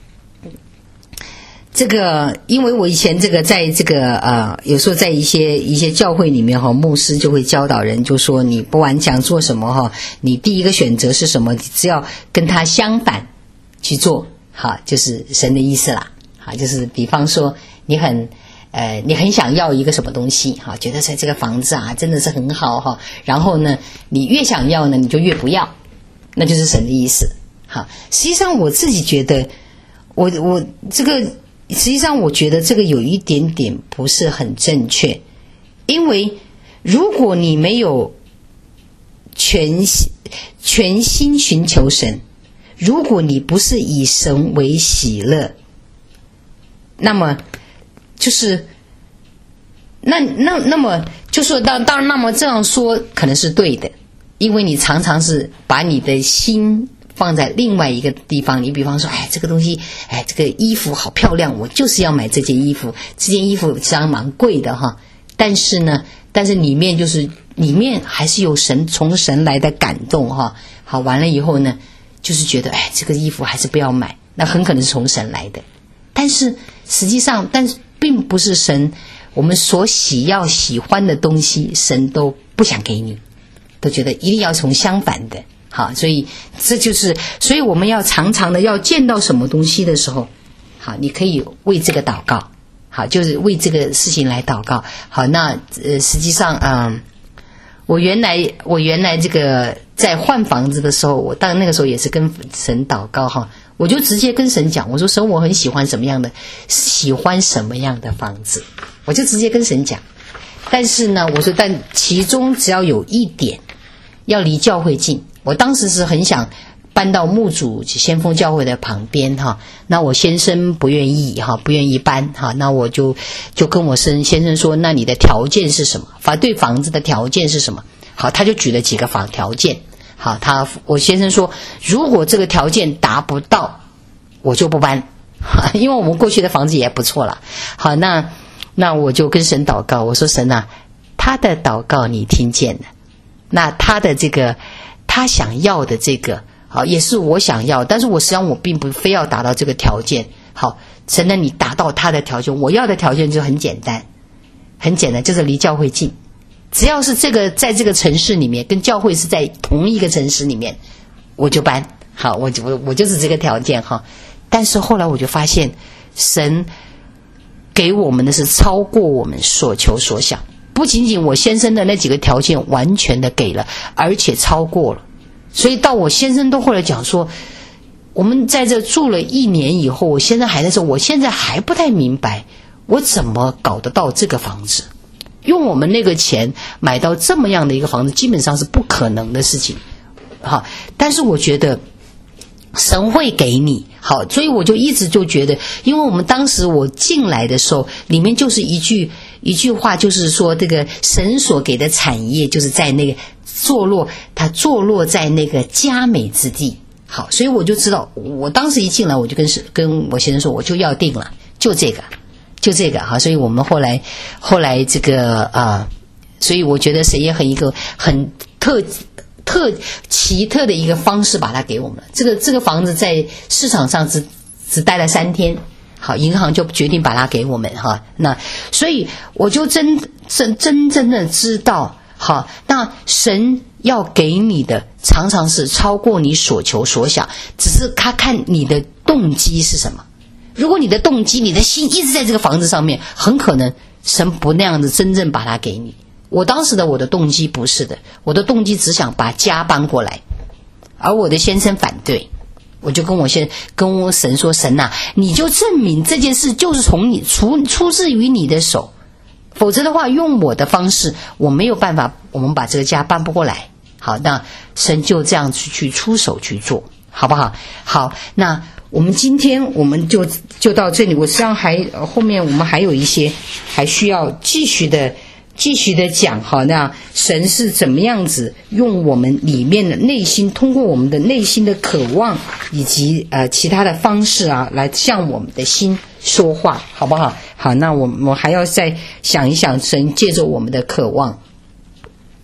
这个，因为我以前这个在这个呃，有时候在一些一些教会里面哈，牧师就会教导人，就说你不管讲做什么哈，你第一个选择是什么，只要跟他相反去做，哈，就是神的意思啦，哈，就是比方说你很呃，你很想要一个什么东西哈，觉得在这个房子啊真的是很好哈，然后呢，你越想要呢，你就越不要，那就是神的意思，哈。实际上我自己觉得，我我这个。实际上我觉得这个有一点点不是很正确，因为如果你没有全全心寻求神，如果你不是以神为喜乐，那么就是那那那么就说当当然那么这样说可能是对的，因为你常常是把你的心放在另外一个地方，你比方说，哎，这个东西，哎，这个衣服好漂亮，我就是要买这件衣服。这件衣服实际上蛮贵的哈，但是呢，但是里面就是里面还是有神从神来的感动哈。好，完了以后呢，就是觉得，哎，这个衣服还是不要买，那很可能是从神来的。但是实际上，但是并不是神我们所喜要喜欢的东西，神都不想给你，都觉得一定要从相反的。好，所以这就是，所以我们要常常的要见到什么东西的时候，好，你可以为这个祷告，好，就是为这个事情来祷告。好，那呃，实际上，嗯，我原来我原来这个在换房子的时候，我当那个时候也是跟神祷告哈，我就直接跟神讲，我说神，我很喜欢什么样的，喜欢什么样的房子，我就直接跟神讲。但是呢，我说，但其中只要有一点，要离教会近。我当时是很想搬到牧主先锋教会的旁边哈，那我先生不愿意哈，不愿意搬哈，那我就就跟我先先生说，那你的条件是什么？反对房子的条件是什么？好，他就举了几个房条件。好，他我先生说，如果这个条件达不到，我就不搬，因为我们过去的房子也不错了。好，那那我就跟神祷告，我说神啊，他的祷告你听见了，那他的这个。他想要的这个好也是我想要，但是我实际上我并不非要达到这个条件。好，神呢，你达到他的条件，我要的条件就很简单，很简单，就是离教会近。只要是这个在这个城市里面，跟教会是在同一个城市里面，我就搬。好，我就我我就是这个条件哈。但是后来我就发现，神给我们的是超过我们所求所想。不仅仅我先生的那几个条件完全的给了，而且超过了。所以到我先生都后来讲说，我们在这住了一年以后，我先生还在说，我现在还不太明白，我怎么搞得到这个房子？用我们那个钱买到这么样的一个房子，基本上是不可能的事情。好，但是我觉得神会给你。好，所以我就一直就觉得，因为我们当时我进来的时候，里面就是一句一句话，就是说这个神所给的产业就是在那个坐落，它坐落在那个佳美之地。好，所以我就知道，我当时一进来我就跟跟我先生说，我就要定了，就这个就这个。好，所以我们后来后来这个啊、呃，所以我觉得神也很一个很特特奇特的一个方式把它给我们了。这个这个房子在市场上只只待了三天，好，银行就决定把它给我们哈。那所以我就真真真正的知道，好，那神要给你的常常是超过你所求所想，只是他看你的动机是什么。如果你的动机，你的心一直在这个房子上面，很可能神不那样子真正把它给你。我当时的我的动机不是的，我的动机只想把家搬过来，而我的先生反对。我就跟我先跟我神说，神啊，你就证明这件事就是从你出出自于你的手，否则的话用我的方式我没有办法，我们把这个家搬不过来。好，那神就这样去去出手去做，好不好？好，那我们今天我们就就到这里。我实际上还后面我们还有一些还需要继续的继续的讲哈，那神是怎么样子用我们里面的内心，通过我们的内心的渴望以及呃其他的方式啊，来向我们的心说话，好不好？好，那我们我还要再想一想，神借着我们的渴望，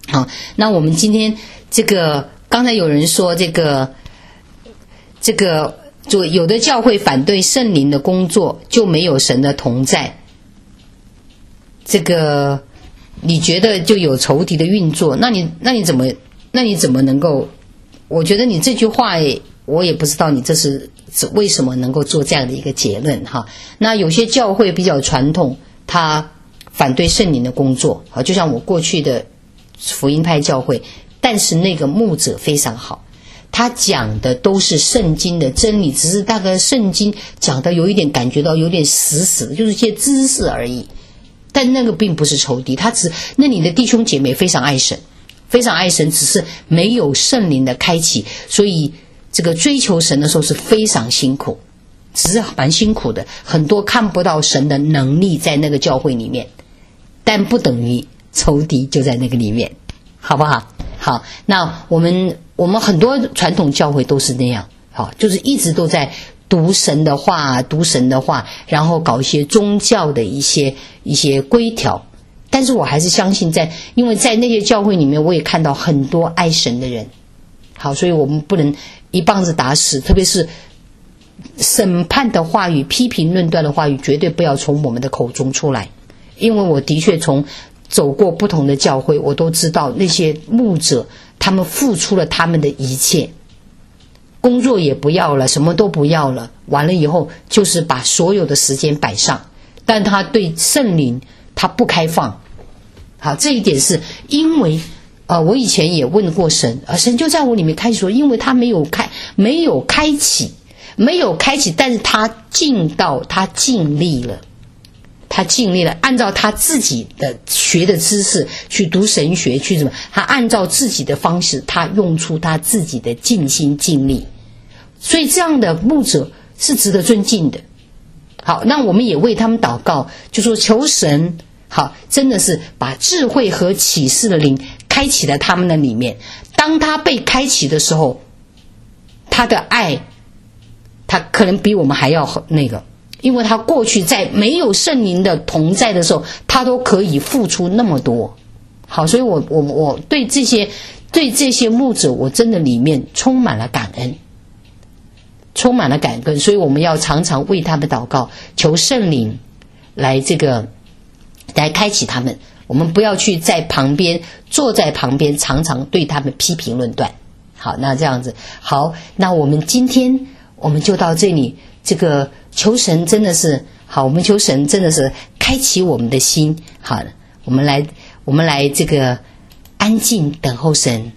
好，那我们今天这个刚才有人说这个这个就有的教会反对圣灵的工作，就没有神的同在。这个你觉得就有仇敌的运作，那你那你怎么那你怎么能够？我觉得你这句话我也不知道你这是为什么能够做这样的一个结论哈。那有些教会比较传统，他反对圣灵的工作，好，就像我过去的福音派教会，但是那个牧者非常好，他讲的都是圣经的真理，只是大概圣经讲的有一点感觉到有点死死的，就是一些知识而已。但那个并不是仇敌，他只那你的弟兄姐妹非常爱神，非常爱神，只是没有圣灵的开启，所以这个追求神的时候是非常辛苦，只是蛮辛苦的，很多看不到神的能力在那个教会里面，但不等于仇敌就在那个里面，好不好？好，那我们我们很多传统教会都是那样，好，就是一直都在读神的话，读神的话，然后搞一些宗教的一些一些规条。但是我还是相信在，因为在那些教会里面，我也看到很多爱神的人。好，所以我们不能一棒子打死，特别是审判的话语、批评论断的话语，绝对不要从我们的口中出来。因为我的确从走过不同的教会，我都知道那些牧者，他们付出了他们的一切，工作也不要了，什么都不要了，完了以后就是把所有的时间摆上，但他对圣灵他不开放。好，这一点是因为呃，我以前也问过神，呃，神就在我里面开启说，因为他没有开没有开启没有开启，但是他尽到他尽力了，他尽力了，按照他自己的学的知识去读神学，去什么，他按照自己的方式，他用出他自己的尽心尽力，所以这样的牧者是值得尊敬的。好，那我们也为他们祷告，就说求神好，真的是把智慧和启示的灵开启在他们的里面。当他被开启的时候，他的爱他可能比我们还要那个，因为他过去在没有圣灵的同在的时候，他都可以付出那么多。好，所以我我我对这些对这些牧者，我真的里面充满了感恩，充满了感恩。所以我们要常常为他们祷告，求圣灵来这个来开启他们。我们不要去在旁边坐在旁边常常对他们批评论断。好，那这样子好，那我们今天我们就到这里。这个求神真的是好，我们求神真的是开启我们的心。好，我们来我们来这个安静等候神。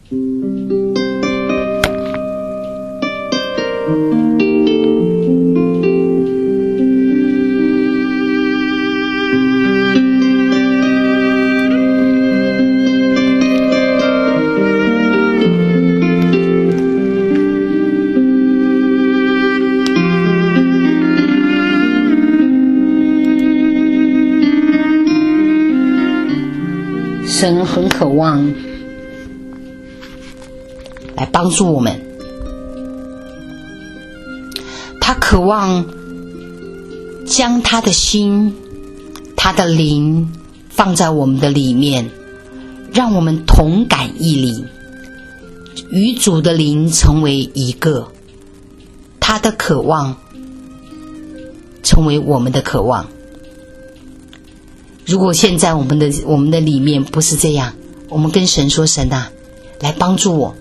神很渴望来帮助我们，他渴望将他的心他的灵放在我们的里面，让我们同感一灵，与主的灵成为一个，他的渴望成为我们的渴望。如果现在我们的我们的里面不是这样，我们跟神说，神啊，来帮助我，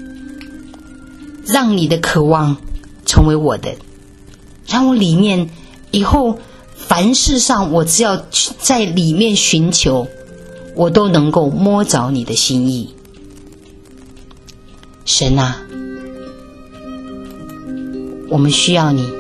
让你的渴望成为我的，让我里面以后凡事上我只要在里面寻求，我都能够摸着你的心意。神啊，我们需要你。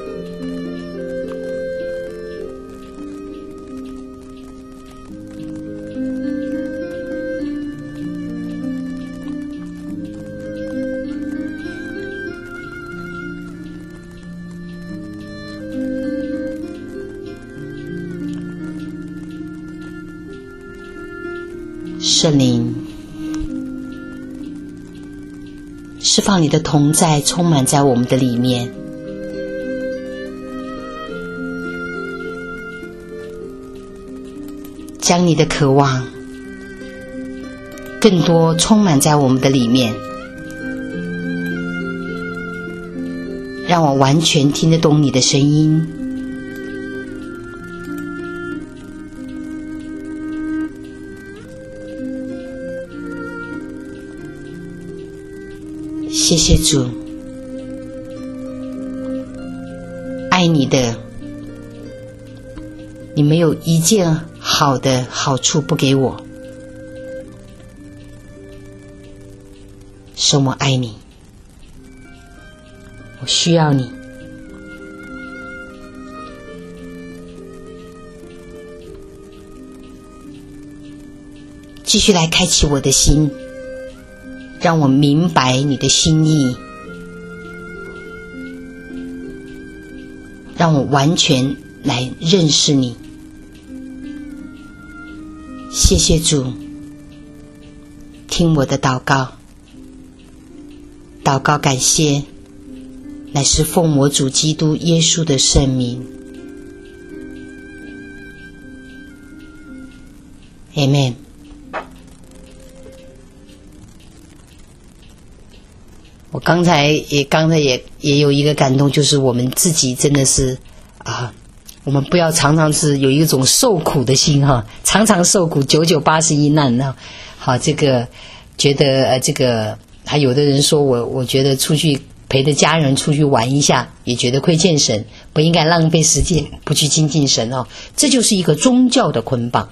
圣灵，释放你的同在，充满在我们的里面，将你的渴望更多充满在我们的里面，让我完全听得懂你的声音。谢谢主，爱你的，你没有一件好的好处不给我，神，我爱你，我需要你。继续来开启我的心，让我明白你的心意，让我完全来认识你。谢谢主，听我的祷告，祷告感谢，乃是奉我主基督耶稣的圣名。 Amen。 我刚才也刚才也也有一个感动，就是我们自己真的是啊，我们不要常常是有一种受苦的心哈，常常受苦，久久八十一难呢。好，这个觉得呃这个还有的人说我我觉得出去陪着家人出去玩一下，也觉得亏欠神，不应该浪费时间不去亲近神哦，这就是一个宗教的捆绑。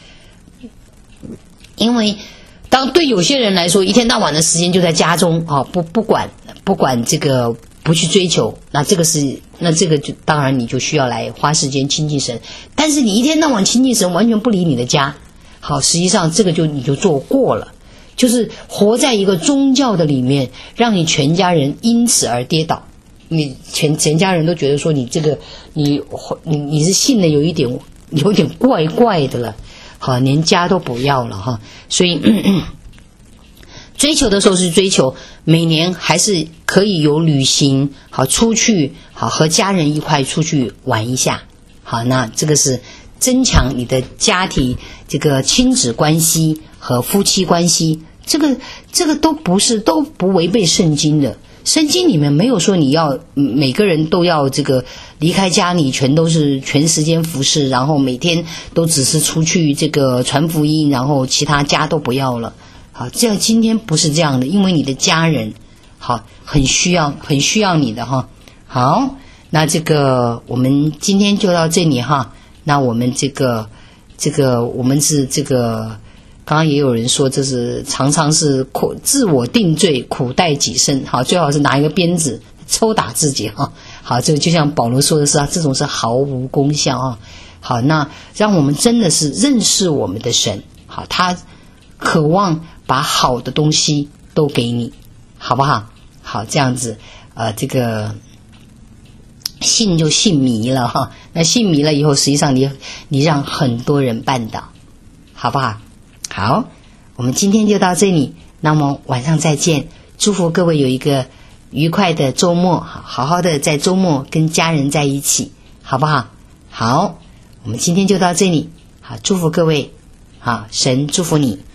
因为当对有些人来说，一天到晚的时间就在家中啊，不不管不管这个不去追求，那这个是那这个就当然你就需要来花时间亲近神。但是你一天到晚亲近神，完全不理你的家，好，实际上这个就你就做过了，就是活在一个宗教的里面，让你全家人因此而跌倒。你全全家人都觉得说你这个你你你是信的有一点有点怪怪的了。好，连家都不要了哈，所以咳咳追求的时候是追求，每年还是可以有旅行，好出去，好和家人一块出去玩一下，好，那这个是增强你的家庭这个亲子关系和夫妻关系，这个这个都不是都不违背圣经的。圣经里面没有说你要每个人都要这个离开家里全都是全时间服侍，然后每天都只是出去这个传福音，然后其他家都不要了。好，这样今天不是这样的，因为你的家人好很需要很需要你的哈。好，那这个我们今天就到这里哈。那我们这个这个我们是这个。刚刚也有人说这是常常是苦自我定罪，苦待己身，好，最好是拿一个鞭子抽打自己哈。好，这个就像保罗说的是啊，这种是毫无功效啊。好，那让我们真的是认识我们的神，好，他渴望把好的东西都给你，好不好？好，这样子呃这个信就信迷了哈，那信迷了以后，实际上你你让很多人绊倒，好不好？好，我们今天就到这里，那么晚上再见，祝福各位有一个愉快的周末，好好的在周末跟家人在一起，好不好？好，我们今天就到这里，好，祝福各位，好，神祝福你。